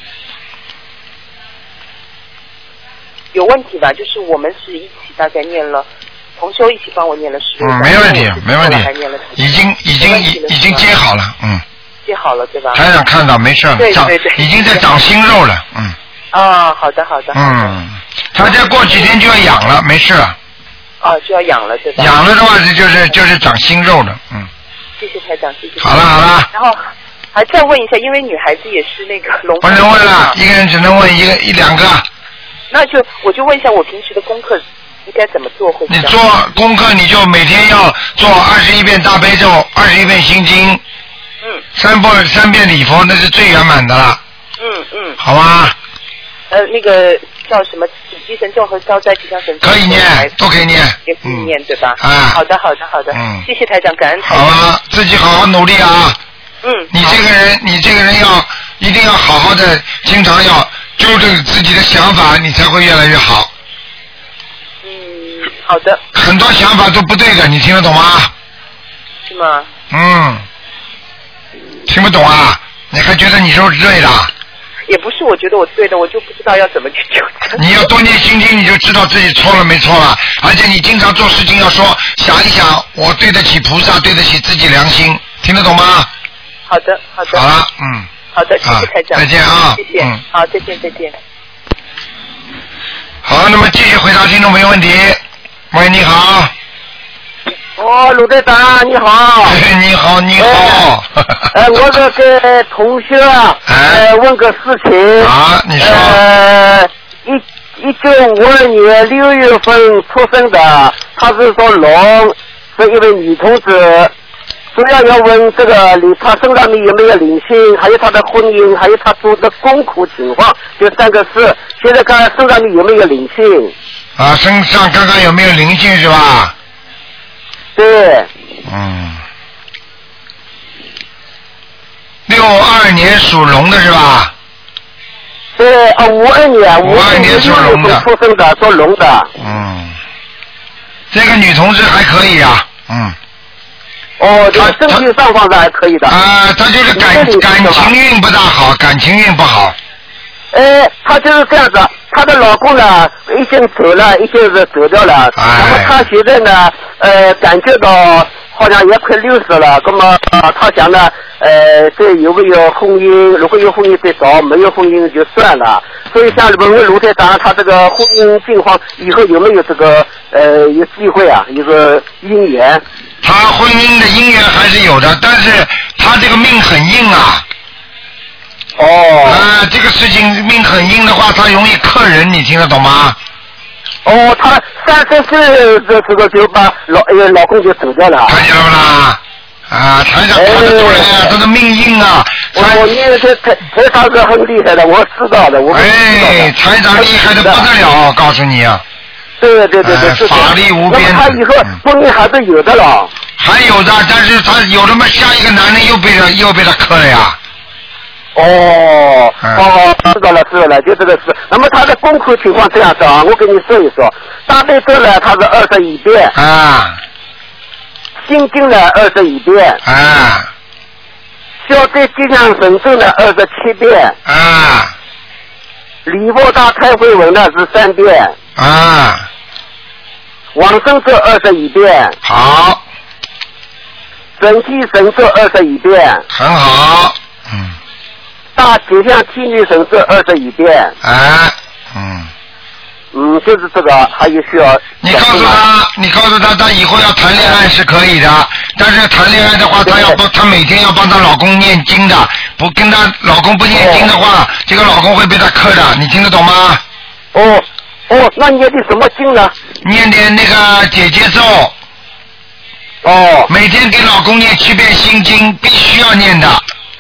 有问题吧？就是我们是一起大概念了，同修一起帮我念了16章。 没问题，没问题，已经接好了， 接好了对吧？ 台长看到没事了， 对， 已经在长新肉了， 好的。 他再过几天就要养了，没事了。 就要养了对吧？ 养了的话就是长新肉了， 谢谢台长，谢谢。 好了。 然后还再问一下，因为女孩子也是那个龙。 不能问了，一个人只能问一两个。 那我就问一下，我平时的功课应该怎么做会？ 你做功课你就每天要做21遍大悲咒，21遍心经，3遍礼佛，那是最圆满的了。好吧。 那个叫什么准提神咒和消灾吉祥神咒可以念， 都可以念， 也可以念对吧？好的。谢谢台长，感恩台长。好啊，自己好好努力啊。你这个人一定要好好的，经常要纠正自己的想法，你才会越来越好。 好的。 很多想法都不对的，你听得懂吗？ 是吗？ 听不懂啊？你还觉得你是对的？ 也不是，我觉得我对的，我就不知道要怎么去纠正。 你要多念心经，你就知道自己错了没错了。而且你经常做事情要说，想一想，我对得起菩萨，对得起自己良心，听得懂吗？ 好的。好了， 好的，谢谢台长。 再见啊！ 谢谢。好，再见。 好，那么继续回答听众朋友问题。喂，你好。 卢队长你好。 你好。 我这个同学问个事情。 你说。 1952年6月份出生的，他是说龙，是一位女同志。主要问这个他身上面有没有灵性，还有他的婚姻，还有他做的功课情况，就3个事。现在看身上面有没有灵性？ 身上看看有没有灵性是吧？ 对。 62年属龙的是吧？ 对，52年属龙的出生的，做龙的。 这个女同志还可以啊。 这个身体上方的还可以的。 她就是感情运不大好，感情运不好。 她就是这样子，她的老公呢已经走了，已经是走掉了。那么她现在呢，感觉到好像也快60了。那么她想呢，这有没有婚姻？如果有婚姻再找，没有婚姻就算了。所以想问问卢台长，她这个婚姻情况以后有没有这个有机会啊？有个姻缘？ 他婚姻的姻缘还是有的，但是他这个命很硬啊。这个事情命很硬的话，他容易克人，你听得懂吗？ 他30岁的时候就把老公就走掉了。 看见了不啦？台长看得出来啊，他的命硬啊。 台长是很厉害的，我知道的。 台长厉害的不得了，告诉你啊。 对， 法力无边。 那么他以后婚姻还是有的了。 还有的，但是他有那么下一个男人又被他克了呀。 知道了，就这个事。那么他的功课情况这样子啊，我跟你说一说。大悲咒呢，他是21遍。心经呢21遍。消灾吉祥神咒呢27遍。礼佛大忏悔文呢是3遍。往生咒21遍。 好。 准提神咒21遍。 很好。 大吉祥天女神咒21遍。就是这个，还有需要。你告诉他，他以后要谈恋爱是可以的，但是谈恋爱的话，他每天要帮他老公念经的，不跟他老公不念经的话，这个老公会被他克的，你听得懂吗？ 那念的什么经呢？ 念点那个姐姐咒。每天给老公念7遍心经，必须要念的。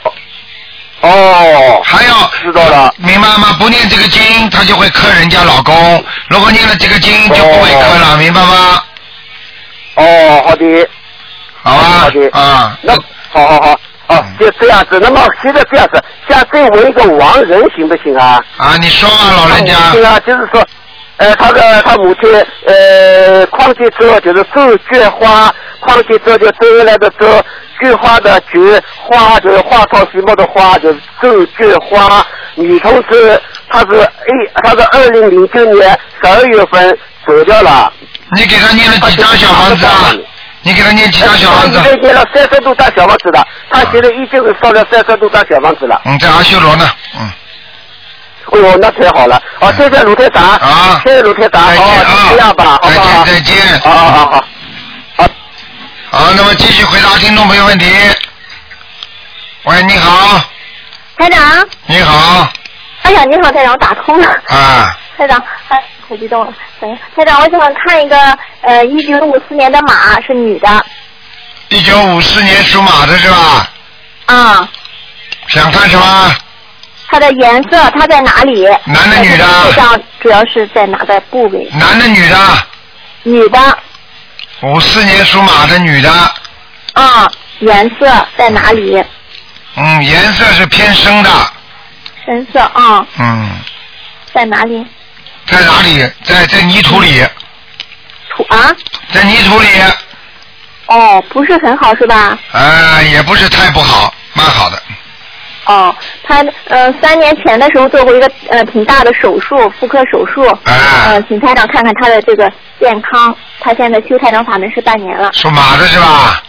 还要知道了， 明白吗？不念这个经，他就会克人家老公；如果念了这个经，就不会克了，明白吗？ 好的。 好啊。 好的。那好。 哦，就这样子。那么现在这样子，像这我一个亡人行不行啊？ 啊，你说吧，老人家。 对啊，就是说，他母亲矿机之后就是周菊花，矿机之后就周来的周，菊花的菊，花就是花草树木的花，就是周菊花。女同志，她是2009年12月份走掉了。 你给她念了几张小房子啊？你给他念几张小房子？ 他念了30多张小房子的，他现在已经是烧了30多张小房子了。 在阿修罗呢， 哎呦，那太好了！哦，谢谢卢台长。啊，谢谢卢台长。哦，这样吧，好吧。 再见。 好。 好，那么继续回答听众朋友问题。喂，你好。 台长。 你好。 哎呀，你好，台长，我打通了。 啊。 台长，太激动了。台长，我想看一个1954年的马，是女的。 1954年属马的是吧？ 啊。 想看什么？ 它的颜色，它在哪里？ 男的女的？ 这张主要是在哪个部位？ 男的女的？ 女的。 54年属马的女的。 啊，颜色在哪里？ 颜色是偏深的。 深色啊。在哪里？ 在哪里？在泥土里。在泥土里。 哦，不是很好是吧？ 也不是太不好，蛮好的。 哦，他3年前的时候做过一个挺大的手术，妇科手术。请台长看看他的这个健康。他现在修台长法门是半年了。 属马的是吧？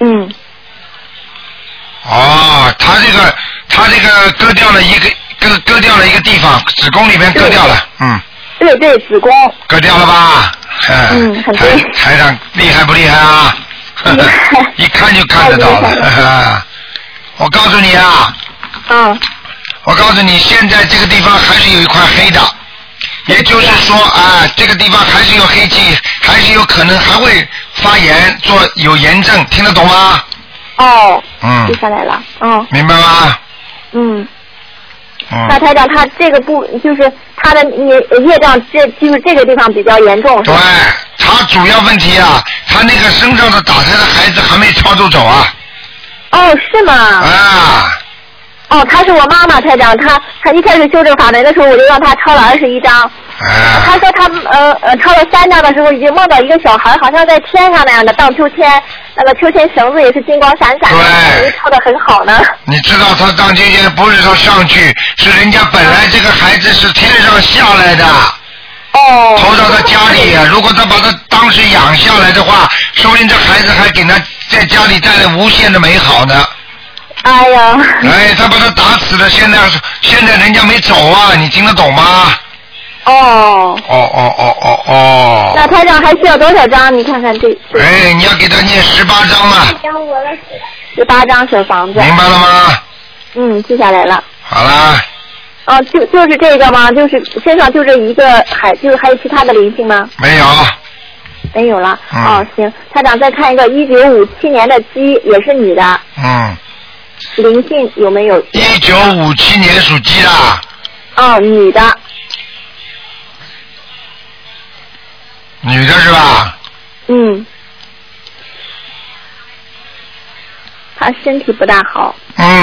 哦，他这个割掉了一个地方，子宫里面割掉了。 对，子宫。 割掉了吧？ 很对。 台长厉害不厉害啊？ 厉害。 一看就看得到了。我告诉你啊。我告诉你，现在这个地方还是有一块黑的，也就是说这个地方还是有黑气，还是有可能还会发炎，有炎症，听得懂吗？记下来了。 明白吗？ 那台长，他这个就是他的业障，就是这个地方比较严重。 对，他主要问题啊，他那个身上的打胎的孩子还没超度走啊。 是吗？他是我妈妈台长，他一开始修这个法门的时候，我就让他抄了21张。他说他抄了3张的时候，已经梦到一个小孩，好像在天上那样的荡秋千，那个秋千绳子也是金光闪闪的，对，抄得很好呢。你知道他荡秋千不是他上去，是人家本来这个孩子是天上下来的。投到他家里，如果他把他当时养下来的话，说明这孩子还给他在家里带来无限的美好呢。 哎呀！ 他把他打死了，现在人家没走啊，你听得懂吗？ 那台长还需要多少张？你看看这。 你要给他念18张啊。 18张小房子。 明白了吗？ 记下来了。 好啦。 就是这个吗？就是身上就这一个，就是还有其他的灵性吗？ 没有。 没有了。行，台长再看一个1957年的鸡，也是女的。灵性有没有 ？1957年属鸡的。 女的。 女的是吧？ 她身体不大好。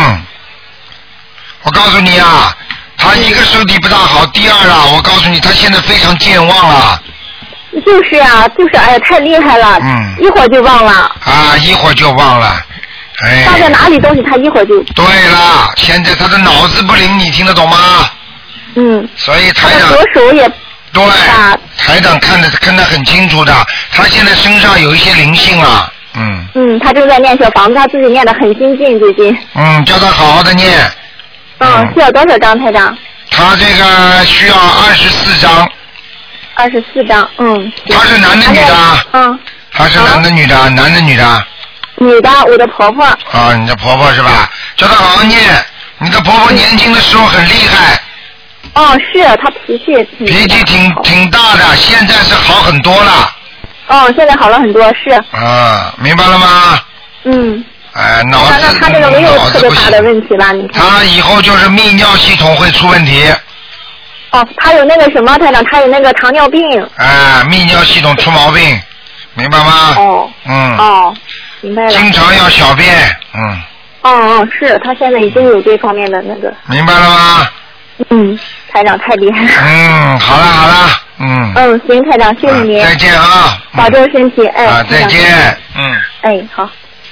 我告诉你啊，她一个身体不大好，第二啊，我告诉你，她现在非常健忘了。 就是啊，哎呀，太厉害了。一会儿就忘了。 一会儿就忘了。 放在哪里东西，他一会儿就。 对了，现在他的脑子不灵，你听得懂吗？所以台长。 左手也。 对。台长看得很清楚的，他现在身上有一些灵性了。 他正在念小房子，他自己念得很精进，最近。 叫他好好的念。 需要多少张，台长？ 他这个需要24张。 24张， 他是男的女的？他是男的女的？男的女的？ 女的，我的婆婆。 你的婆婆是吧？叫她好好念。你的婆婆年轻的时候很厉害。 是她脾气挺大的，现在是好很多了。 现在好了很多，是。 明白了吗？脑子。 那她这个没有特别大的问题吧？你看。 她以后就是泌尿系统会出问题。 她有那个什么，台长，她有那个糖尿病。 泌尿系统出毛病，明白吗？ 明白了。 经常要小便。 是他现在已经有这方面的那个。 明白了吗？ 台长太厉害了。 好了。 行，台长，谢谢您。 再见啊！ 保重身体， 再见。 好。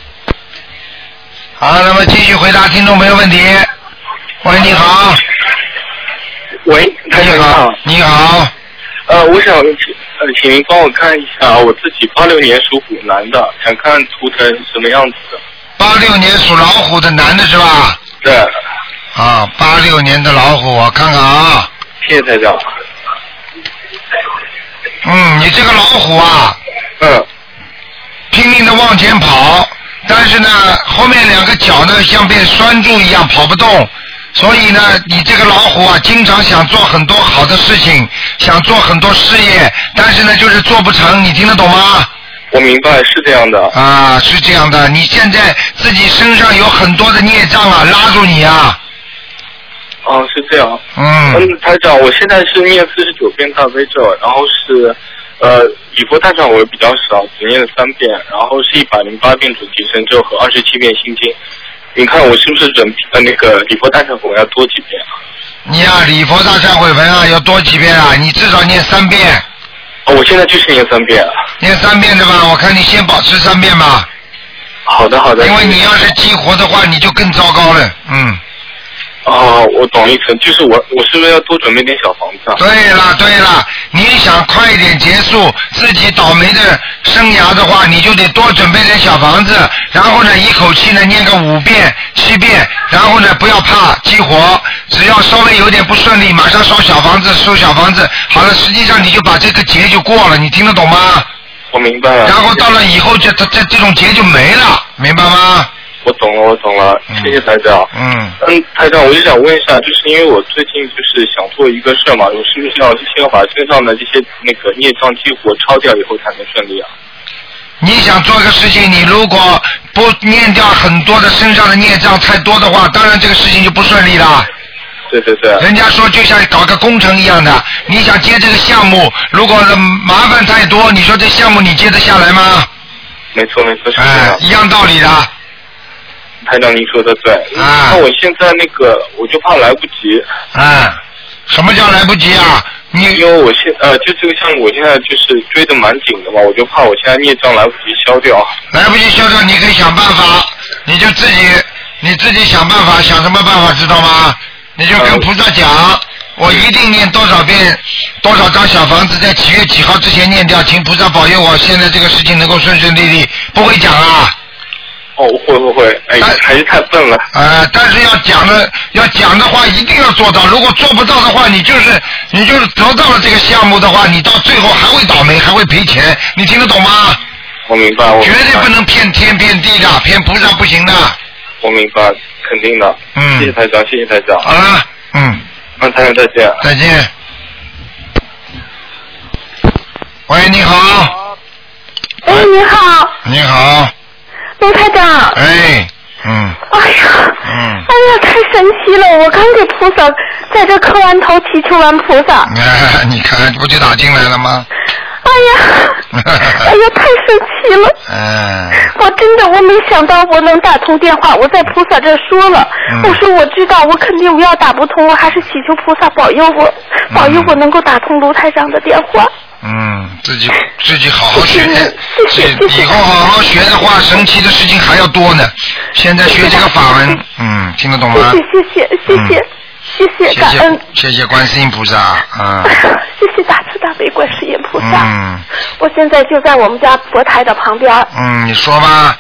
好，那么继续回答听众朋友问题。喂，你好。 喂，台长好。 你好。 我想请您帮我看一下我自己86年属虎男的，想看图腾什么样子的。 86年属老虎的男的是吧？ 对。 86年的老虎，我看看啊。 谢谢台长。 你这个老虎啊，拼命的往前跑，但是呢，后面2个脚呢像被拴住一样跑不动，所以呢，你这个老虎啊，经常想做很多好的事情，想做很多事业，但是呢，就是做不成，你听得懂吗？ 我明白，是这样的。 是这样的，你现在自己身上有很多的孽障啊，拉住你啊。 是这样。台长，我现在是念49遍大悲咒，然后是礼佛大忏悔比较少，只念了3遍，然后是108遍准提神咒和27遍心经。你看我是不是那个礼佛大忏悔要多几遍啊？ 你礼佛大忏悔文要多几遍啊？你至少念3遍。 我现在就是念3遍。 念3遍对吧？我看你先保持3遍吧。 好的。 因为你要是激活的话，你就更糟糕了。 我懂意思，就是我是不是要多准备点小房子？ 对了，你想快一点结束自己倒霉的生涯的话，你就得多准备点小房子，然后呢一口气呢念个5遍7遍，然后呢不要怕激活，只要稍微有点不顺利，马上收小房子，好了，实际上你就把这个劫就过了，你听得懂吗？ 我明白了。 然后到了以后这种劫就没了，明白吗？ 我懂了，谢谢台长。台长，我就想问一下，就是因为我最近就是想做一个事嘛，我是不是先要把身上的这些那个孽障激活抄掉以后才能顺利啊？ 你想做个事情，你如果不念掉很多的身上的孽障太多的话，当然这个事情就不顺利了。 对。 人家说就像搞个工程一样的，你想接这个项目，如果麻烦太多，你说这项目你接得下来吗？ 没错，是这样。 一样道理的。 台长，您说的对。那我现在那个，我就怕来不及。 什么叫来不及啊？ 因为我就这个项目，我现在就是追得蛮紧的嘛，我就怕我现在孽障来不及消掉。 来不及消掉，你可以想办法，你自己想办法，想什么办法知道吗？你就跟菩萨讲，我一定念多少遍，多少张小房子，在几月几号之前念掉，请菩萨保佑我现在这个事情能够顺顺利利。不会讲啊？ 会，还是太笨了。 但是要讲的话，一定要做到。如果做不到的话，你就是得到了这个项目的话，你到最后还会倒霉，还会赔钱。你听得懂吗？ 我明白。 绝对不能骗天骗地的，骗菩萨不行的。 我明白，肯定的。谢谢台长。 好了。 台长再见。 再见。喂，你好。 你好。 你好。 卢台长。 哎呀，太神奇了！我刚给菩萨在这磕完头，祈求完菩萨。 你看，不就打进来了吗？ 哎呀，太神奇了！我没想到我能打通电话，我在菩萨这说了，我说我知道，我肯定我要打不通，我还是祈求菩萨保佑我能够打通卢台长的电话。 自己好好学，以后好好学的话，神奇的事情还要多呢。现在学这个法文，听得懂吗？谢谢，感恩。谢谢观世音菩萨谢谢大慈大悲观世音菩萨。我现在就在我们家佛台的旁边。 你说吧。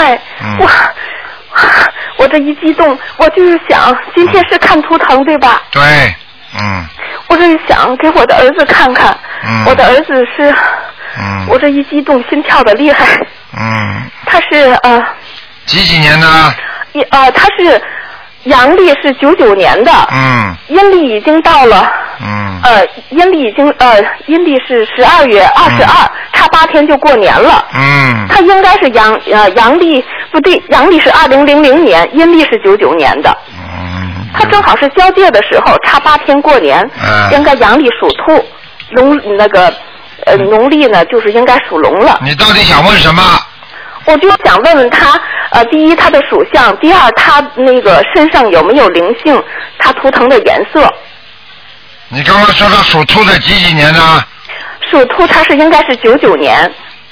我这一激动，我就是想，今天是看图腾对吧？ 对。 我这想给我的儿子看看。我的儿子是。我这一激动，心跳的厉害。他是几年的？ 他是阳历是99年的。阴历已经到了。阴历是12月22，差8天就过年了。他应该是阳历不对，阳历是2000年，阴历是99年的。他正好是交界的时候，差8天过年。应该阳历属兔，农历呢就是应该属龙了。 你到底想问什么？ 我就想问问他，第一他的属相，第二他那个身上有没有灵性，他图腾的颜色。 你刚刚说他属兔的几年呢？ 属兔，他是应该是99年。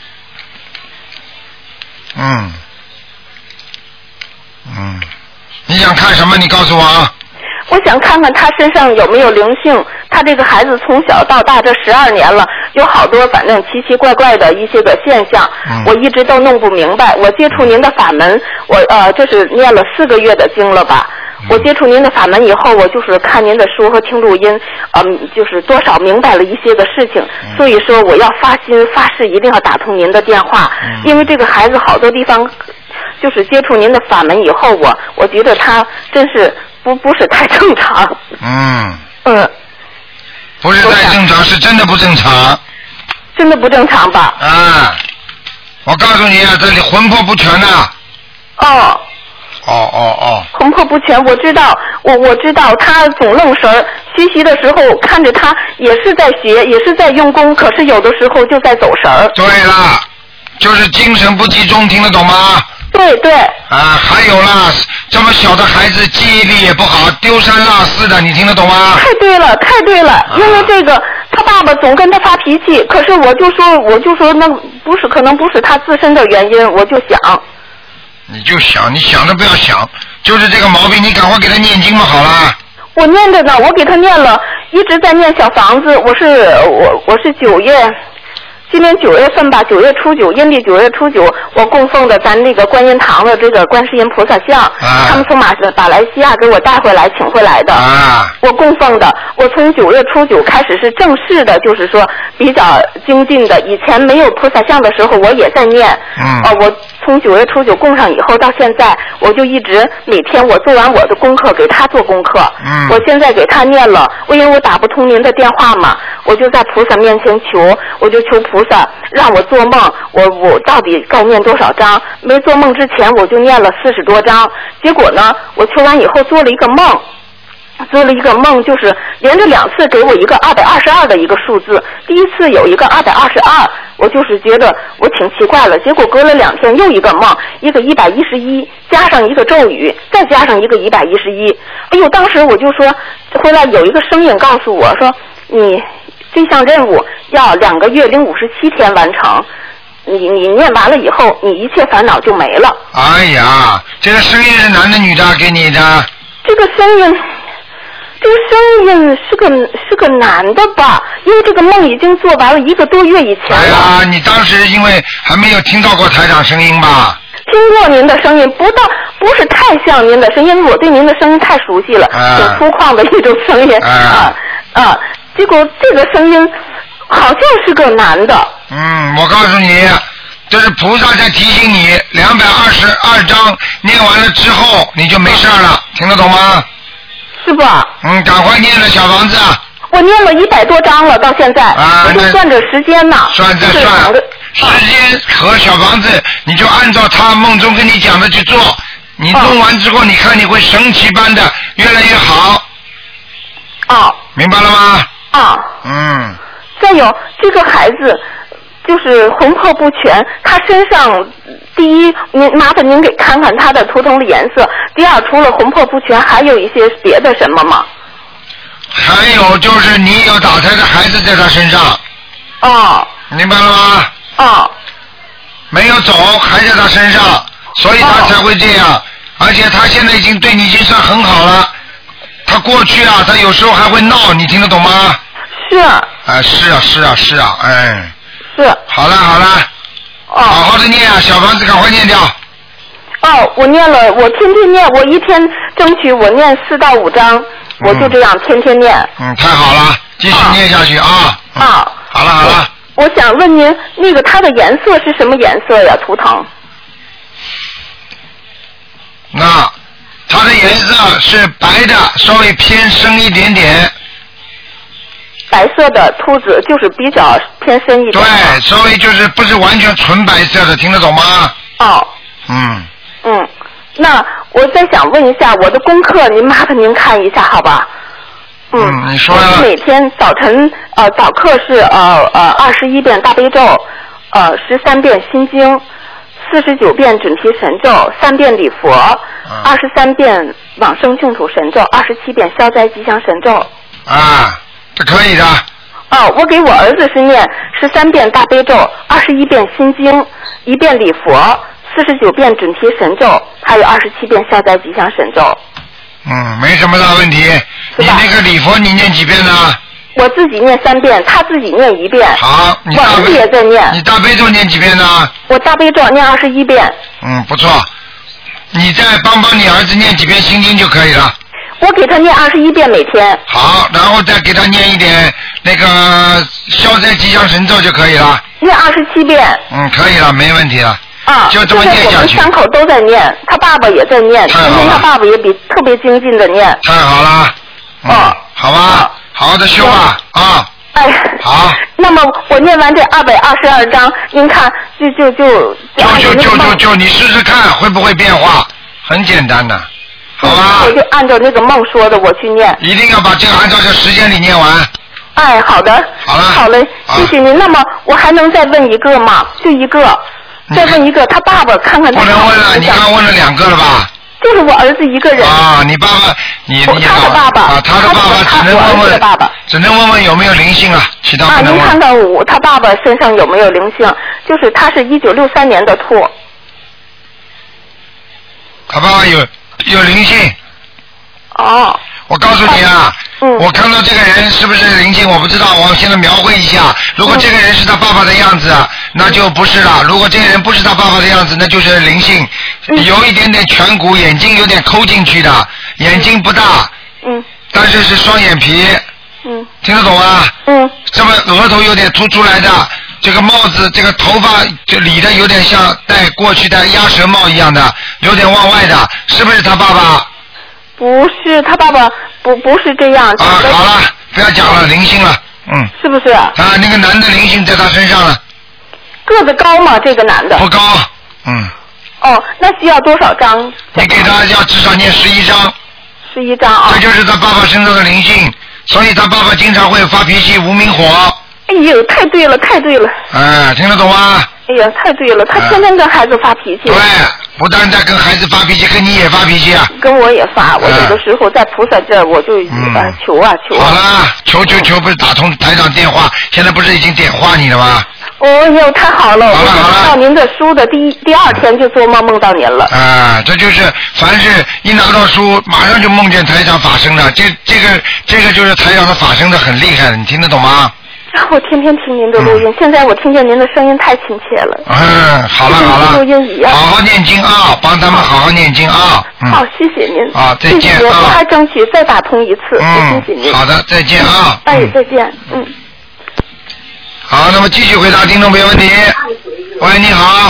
你想看什么？你告诉我啊。 我想看看他身上有没有灵性。他这个孩子从小到大这12年了，有好多反正奇奇怪怪的一些个现象，我一直都弄不明白。我接触您的法门，我这是念了4个月的经了吧。我接触您的法门以后，我就是看您的书和听录音，就是多少明白了一些个事情。所以说我要发心发誓，一定要打通您的电话，因为这个孩子好多地方，就是接触您的法门以后，我觉得他真是不是太正常。 不是太正常，是真的不正常。 真的不正常吧？ 我告诉你啊，这里魂魄不全呐。 魂魄不全，我知道，我知道，他总愣神儿。学习的时候看着他也是在学，也是在用功，可是有的时候就在走神儿。 对了，就是精神不集中，听得懂吗？ 对。 还有啦，这么小的孩子记忆力也不好，丢三落四的，你听得懂吗？ 太对了，因为这个他爸爸总跟他发脾气，可是我就说那不是，可能不是他自身的原因，我就想。 你就想，你想都不要想，就是这个毛病，你赶快给他念经嘛，好了。 我念着呢，我给他念了，一直在念小房子。我是9月，今年9月份吧，9月初9，阴历9月初9，我供奉的咱那个观音堂的这个观世音菩萨像，他们从马来西亚给我带回来，请回来的。我供奉的，我从9月初9开始是正式的，就是说比较精进的。以前没有菩萨像的时候，我也在念。我从9月初9供上以后到现在，我就一直每天我做完我的功课给他做功课。我现在给他念了，因为我打不通您的电话嘛，我就在菩萨面前求，我就求菩萨让我做梦，我到底该念多少章？没做梦之前我就念了40多章，结果呢，我求完以后做了一个梦，就是连着2次给我一个222的一个数字。第一次有一个222，我就是觉得我挺奇怪了。结果隔了2天又一个梦，一个111，加上一个咒语，再加上一个111。哎呦，当时我就说，回来有一个声音告诉我说，你这项任务要2个月057天完成。你念完了以后，你一切烦恼就没了。 哎呀，这个声音是男的女的给你的？ 这个声音是个男的吧？因为这个梦已经做完了1个多月以前了。 哎呀，你当时因为还没有听到过台长声音吧？ 听过您的声音，不是太像您的声音，因为我对您的声音太熟悉了，挺粗犷的一种声音。结果这个声音好像是个男的。 我告诉你，这是菩萨在提醒你，222章念完了之后你就没事了，听得懂吗？ 是吧？ 赶快念了小房子。 我念了100多章了，到现在，我就算着时间呢。 算时间和小房子，你就按照他梦中跟你讲的去做。你弄完之后，你看你会神奇般的越来越好。明白了吗？ 再有这个孩子就是魂魄不全，他身上第一，麻烦您给看看他的图腾的颜色。第二，除了魂魄不全，还有一些别的什么吗？ 还有就是你有打胎的孩子在他身上。明白了吗？没有走，还在他身上，所以他才会这样。而且他现在已经对你已经算很好了。他过去啊，他有时候还会闹，你听得懂吗？ 是啊。 是啊， 是。 好了，好好的念啊，小房子赶快念掉。 我念了，我天天念，我一天争取我念4到5章，我就这样天天念。 太好了，继续念下去啊。好了。 我想问您，那个它的颜色是什么颜色呀？图腾。 那它的颜色是白的，稍微偏深一点点。 白色的兔子就是比较偏深一点。 对，稍微就是不是完全纯白色的，听得懂吗？ 那我再想问一下我的功课，麻烦您看一下好吧？ 你说我每天早晨早课是21遍大悲咒，13遍心经 49遍准提神咒，3遍礼佛，23遍往生净土神咒，27遍消灾吉祥神咒。 啊，这可以的。 哦，我给我儿子是念13遍大悲咒，21遍心经，1遍礼佛，49遍准提神咒，还有27遍消灾吉祥神咒。 没什么大问题。你那个礼佛你念几遍呢？ 我自己念3遍，他自己念1遍。 好， 我儿子也在念。 你大悲咒念几遍呢？ 我大悲咒念21遍。 不错。你再帮你儿子念几遍心经就可以了。 我给他念21遍每天。 好，然后再给他念一点那个消灾吉祥神咒就可以了。 念27遍。 可以了，没问题了。就这么念下去。 我们3口都在念，他爸爸也在念，今天他爸爸也特别精进的念。 太好了。好吧，好好的修吧啊。 哎， 好。 那么我念完这222章，您看就你试试看会不会变化，很简单的。好吧， 我就按照那个梦说的我去念。 一定要把这个按照这时间里念完。 哎，好的。 好了。 好嘞，谢谢您。那么我还能再问一个吗？就一个。再问一个，他爸爸看看他。 不能问了，你刚问了2个了吧？ 就是我儿子一个人。 你爸爸， 他的爸爸。 他的爸爸只能问问有没有灵性了，其他不能问。 您看看他爸爸身上有没有灵性？就是他是1963年的兔。 他爸爸有灵性。我告诉你啊，我看到这个人是不是灵性我不知道，我现在描绘一下。如果这个人是他爸爸的样子，那就不是了；如果这个人不是他爸爸的样子，那就是灵性，有一点点颧骨，眼睛有点抠进去的，眼睛不大，但是是双眼皮，听得懂吗？这么额头有点凸出来的，这个帽子这个头发就理的有点像过去戴鸭舌帽一样的，有点往外的，是不是他爸爸？ 不是，他爸爸不是这样。 好了，不要讲了，灵性了， 是不是？ 那个男的灵性在他身上了。 个子高吗？这个男的？ 不高， 那需要多少张？ 你给他要至少念11张。 11张啊。 这就是他爸爸身上的灵性，所以他爸爸经常会发脾气，无名火。 哎呦，太对了，太对了。 听得懂吗？ 哎呀，太对了，他天天跟孩子发脾气。 对，不但在跟孩子发脾气，跟你也发脾气啊。 跟我也发，我有的时候在菩萨这儿，我就求啊求。 好了，求不是打通台长电话，现在不是已经点化你了吗？ 哦哟，太好了！我拿到您的书的第2天就做梦到您了。 这就是凡是一拿到书，马上就梦见台长法身的，这个就是台长的法身的很厉害的，你听得懂吗？ 我天天听您的录音，现在我听见您的声音太亲切了。 好了， 录音一样。 好好念经啊，帮他们好好念经啊。 好，谢谢您。 再见啊。 我还争取再打通一次。谢谢您。 好的，再见啊。 再见。 好，那么继续回答听众朋友问题。喂，你好。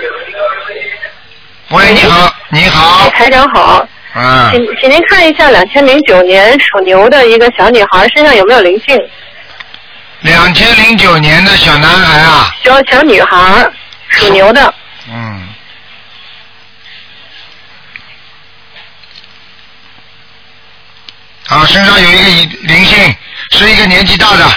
喂，你好，你好。 台长好。请您看一下2009年属牛的一个小女孩身上有没有灵性 ？2009年的小男孩啊。 小女孩，属牛的。 身上有一个灵性，是一个年纪大的。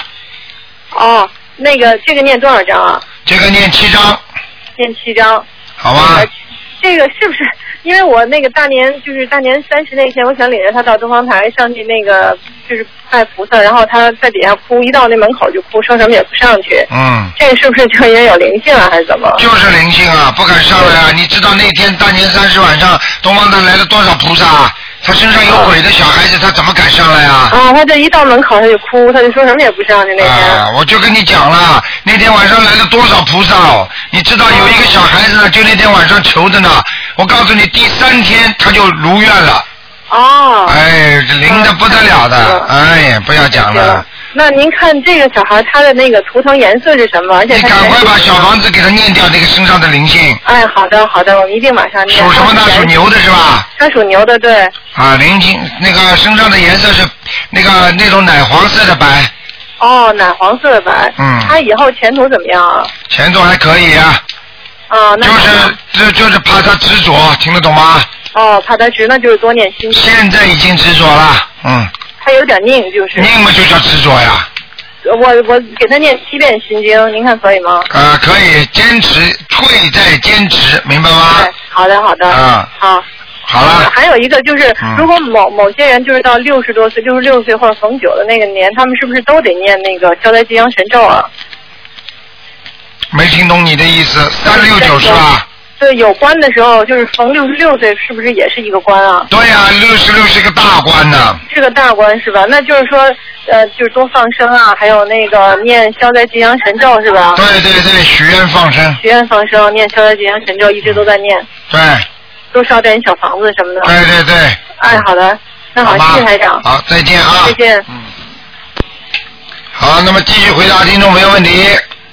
这个念多少张啊？ 这个念7张。 念7张。 好吧。 这个是不是？因为我那个大年30那天，我想领着他到东方台上去就是拜菩萨，然后他在底下哭，一到那门口就哭，说什么也不上去。这个是不是就也有灵性啊，还是怎么？ 就是灵性啊，不敢上来啊！你知道那天大年30晚上东方台来了多少菩萨？他身上有鬼的小孩子，他怎么敢上来啊？ 他这一到门口他就哭，他就说什么也不上去那天。 我就跟你讲了，那天晚上来了多少菩萨哦？你知道有一个小孩子呢，就那天晚上求着呢。我告诉你，第3天他就如愿了。灵的不得了的，不要讲了。 那您看这个小孩他的那个图腾颜色是什么？而且你赶快把小房子给他念掉那个身上的灵性。 好的，我们一定马上念。 属什么的？属牛的是吧？ 他属牛的，对。 灵性那个身上的颜色是那种奶黄色的白。 奶黄色的白。他以后前途怎么样啊？ 前途还可以啊。就是怕他执着，听得懂吗？ 怕他执，那就是多念心经。 现在已经执着了， 他有点拧，就是。 拧嘛就叫执着呀。 我给他念7遍心经，您看可以吗？ 可以，坚持，会再坚持，明白吗？ 好的。好。 好了。 还有一个就是，如果某些人就是到60多岁，66岁或者逢9的那个年，他们是不是都得念那个消灾吉祥神咒啊？ 没听懂你的意思，369是吧？ 对，有关的时候就是逢66岁，是不是也是一个关啊？ 对呀，66是个大关呢。 是个大关是吧？那就是说，就是多放生啊，还有那个念消灾吉祥神咒是吧？ 对，许愿放生。 许愿放生，念消灾吉祥神咒，一直都在念。 对。 多烧点小房子什么的。 对。 哎，好的，那好，谢谢台长。 好，再见啊。 再见。 好，那么继续回答听众没有问题。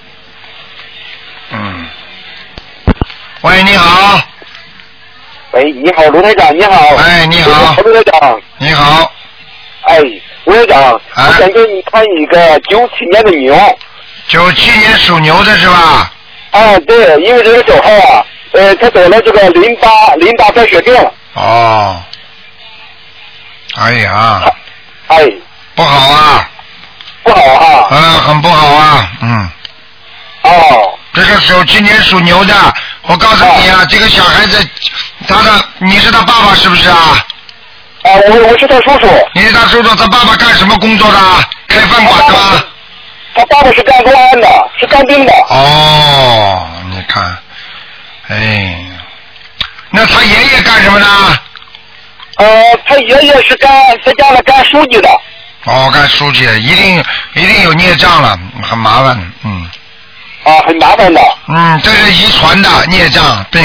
喂，你好。 喂，你好，卢台长，你好。 哎，你好。 卢台长。 你好。 哎，卢台长，我想给你看一个97年的牛。 97年属牛的是吧？ 啊，对，因为这个小孩啊，他得了这个淋巴白血病。 哦。哎呀。 哎。 不好啊。 不好啊。 很不好啊， 哦。 这个97年属牛的，我告诉你啊，这个小孩子，你是他爸爸是不是啊？ 我是他叔叔。 你是他叔叔，他爸爸干什么工作的？开饭馆的吗？ 他爸爸是干公安的，是干兵的。 哦，你看，哎，那他爷爷干什么呢？ 他爷爷是在家里干书记的。 哦，干书记，一定有孽障了，很麻烦， 很麻烦的。 这是遗传的孽障病。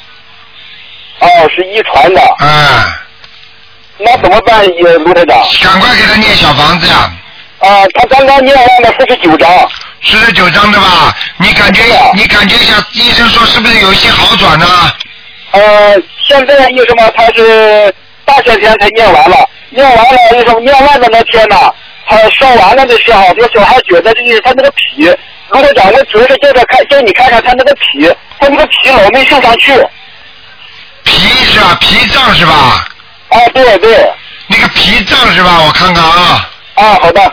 是遗传的。那怎么办，卢台长？ 赶快给他念小房子呀。 他刚刚念完了49章。 49章对吧？你感觉一下，医生说是不是有一些好转呢？ 现在为什么他是大前天才念完了？念完了，为什么念完的那天呢？他烧完了的时候，这个小孩觉得就是他那个皮，卢台长，我主要是叫你看看他那个皮，他那个皮老没升上去。 皮是吧？脾脏是吧？ 对。 那个脾脏是吧？我看看啊。 好的。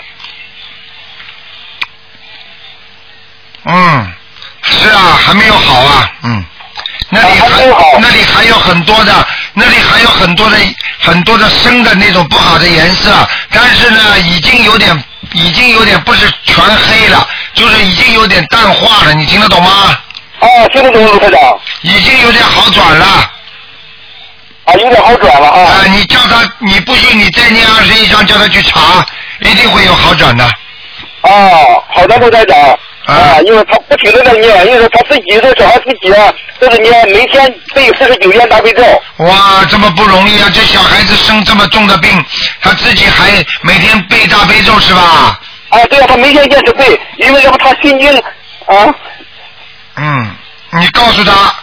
是啊，还没有好啊。那里还有很多的深的那种不好的颜色，但是呢，已经有点不是全黑了，就是已经有点淡化了，你听得懂吗？ 听得懂，卢台长。 已经有点好转了。 有点好转了你叫他，你不信你再念21章，叫他去查，一定会有好转的。 好的，卢台长。因为他不停的在念，因为他自己这小孩自己就是念，每天背49遍大悲咒。 哇，这么不容易啊！这小孩子生这么重的病，他自己还每天背大悲咒是吧？ 对啊，他每天坚持背，因为要不他心经你告诉他，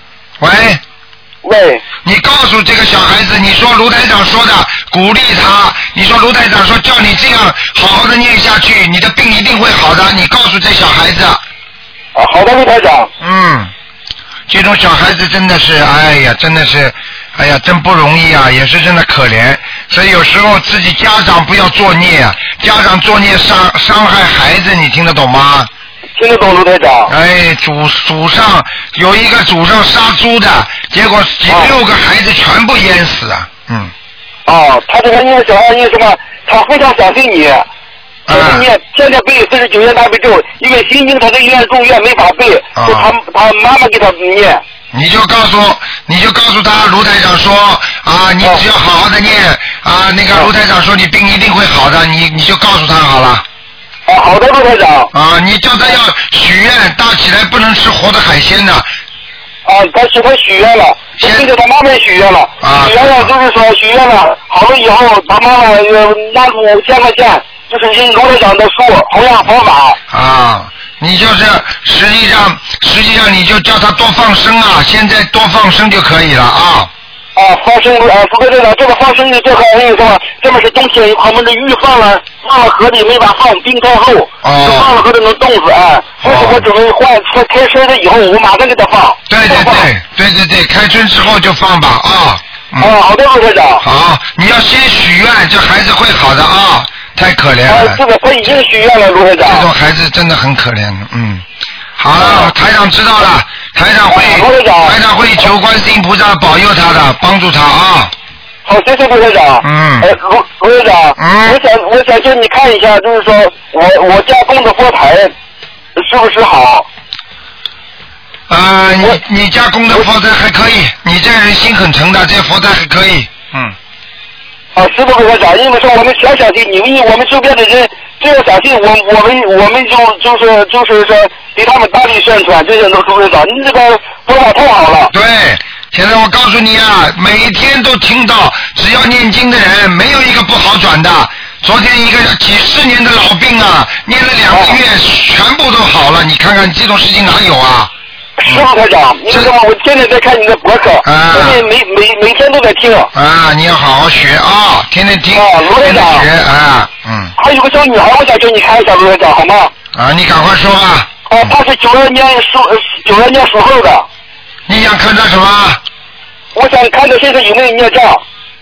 喂， 你告诉这个小孩子，你说卢台长说的鼓励他，你说卢台长说叫你这样好好的念下去，你的病一定会好的，你告诉这小孩子。 好的，卢台长。 这种小孩子真的是，真不容易啊，也是真的可怜。所以有时候自己家长不要作孽，家长作孽伤害孩子，你听得懂吗？ 听得懂，卢台长。 祖上有一个祖上杀猪的，结果6个孩子全部淹死啊。 他这个因为小孩因为什么？他非常相信你。念天天背49遍大悲咒，因为心经他在医院住院没法背，就他妈妈给他念。 你就告诉他，卢台长说你只要好好的念那个卢台长说你病一定会好的，你就告诉他好了。 好的，卢台长。 你叫他要许愿，大起来不能吃活的海鲜的。 他许愿了，跟着他妈妈许愿了。许愿了就是说许愿了，好了以后他妈妈拿出5000块钱，就是印卢台长的书弘扬佛法。 你就是实际上你就叫他多放生现在多放生就可以了放生不对了，这个放生最好那个什么，这么是冬天他们的鱼放了河里没法放，冰太厚，就放了河里能冻死所以我准备开春了以后，我马上给他放。 对，开春之后就放吧好的， 卢台长。 好，你要先许愿，这孩子会好的太可怜了。 这个他已经许愿了，卢台长。 这种孩子真的很可怜的，好了，台长知道了，台长会求观世音菩萨保佑他的，帮助他啊。 好，谢谢卢台长。卢台长，我想请你看一下，就是说我家供的佛台是不是好？ 你家供的佛台还可以，你这个人心很诚的，这佛台还可以。 是不是卢台长？因为说我们想相信你，因为我们周边的人只要相信我们就是说给他们大力宣传，这些都卢台长，你这个佛法太好了。 对。现在我告诉你啊，每天都听到，只要念经的人，没有一个不好转的。昨天一个几十年的老病啊，念了2个月，全部都好了。你看看这种事情哪有啊？ 是卢台长，你知道吗？我天天在看你的博客，每天都在听。 你要好好学啊，天天听， 卢台长学还有个小女孩，我想叫你看一下，卢台长好吗？ 你赶快说吧。 她是92年属猴的。 你想看他什么？ 我想看他现在有没有孽障。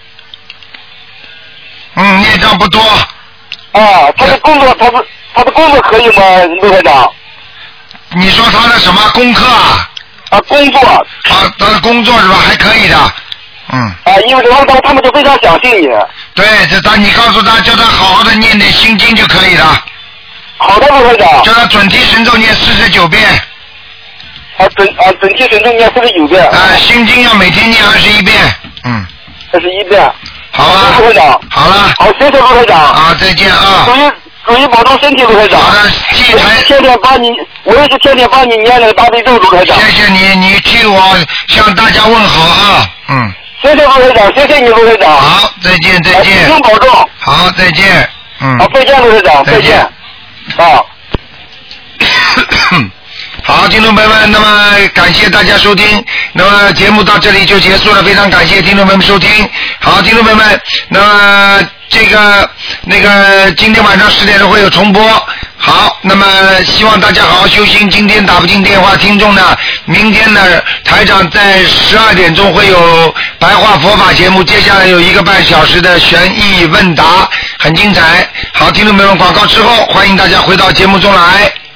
孽障不多。 他的工作可以吗，卢台长？ 你说他的什么功课啊？ 工作。 他的工作是吧？还可以的。 因为他们都非常相信你。 对，你告诉他，叫他好好的念点心经就可以了。 好的，卢台长。 叫他准提神咒念49遍。 准提神咒念49遍。 心经要每天念21遍。 21遍。 好啊。 卢台长。 好了。 好，谢谢卢台长。 再见啊。 注意保重身体，卢台长。 好的， 我也是天天帮你念那个大悲咒，卢台长。 谢谢你，你替我向大家问好啊。 谢谢卢台长，谢谢你，卢台长。 好，再见。 请保重。 好，再见。 好，再见，卢台长，再见。 好，听众朋友们，那么感谢大家收听，那么节目到这里就结束了，非常感谢听众朋友们收听。好，听众朋友们，那么今天晚上10点钟会有重播。好，那么希望大家好好修心。今天打不进电话，听众呢，明天呢，台长在12点钟会有白话佛法节目，接下来有1个半小时的悬疑问答，很精彩。好，听众朋友们，广告之后，欢迎大家回到节目中来。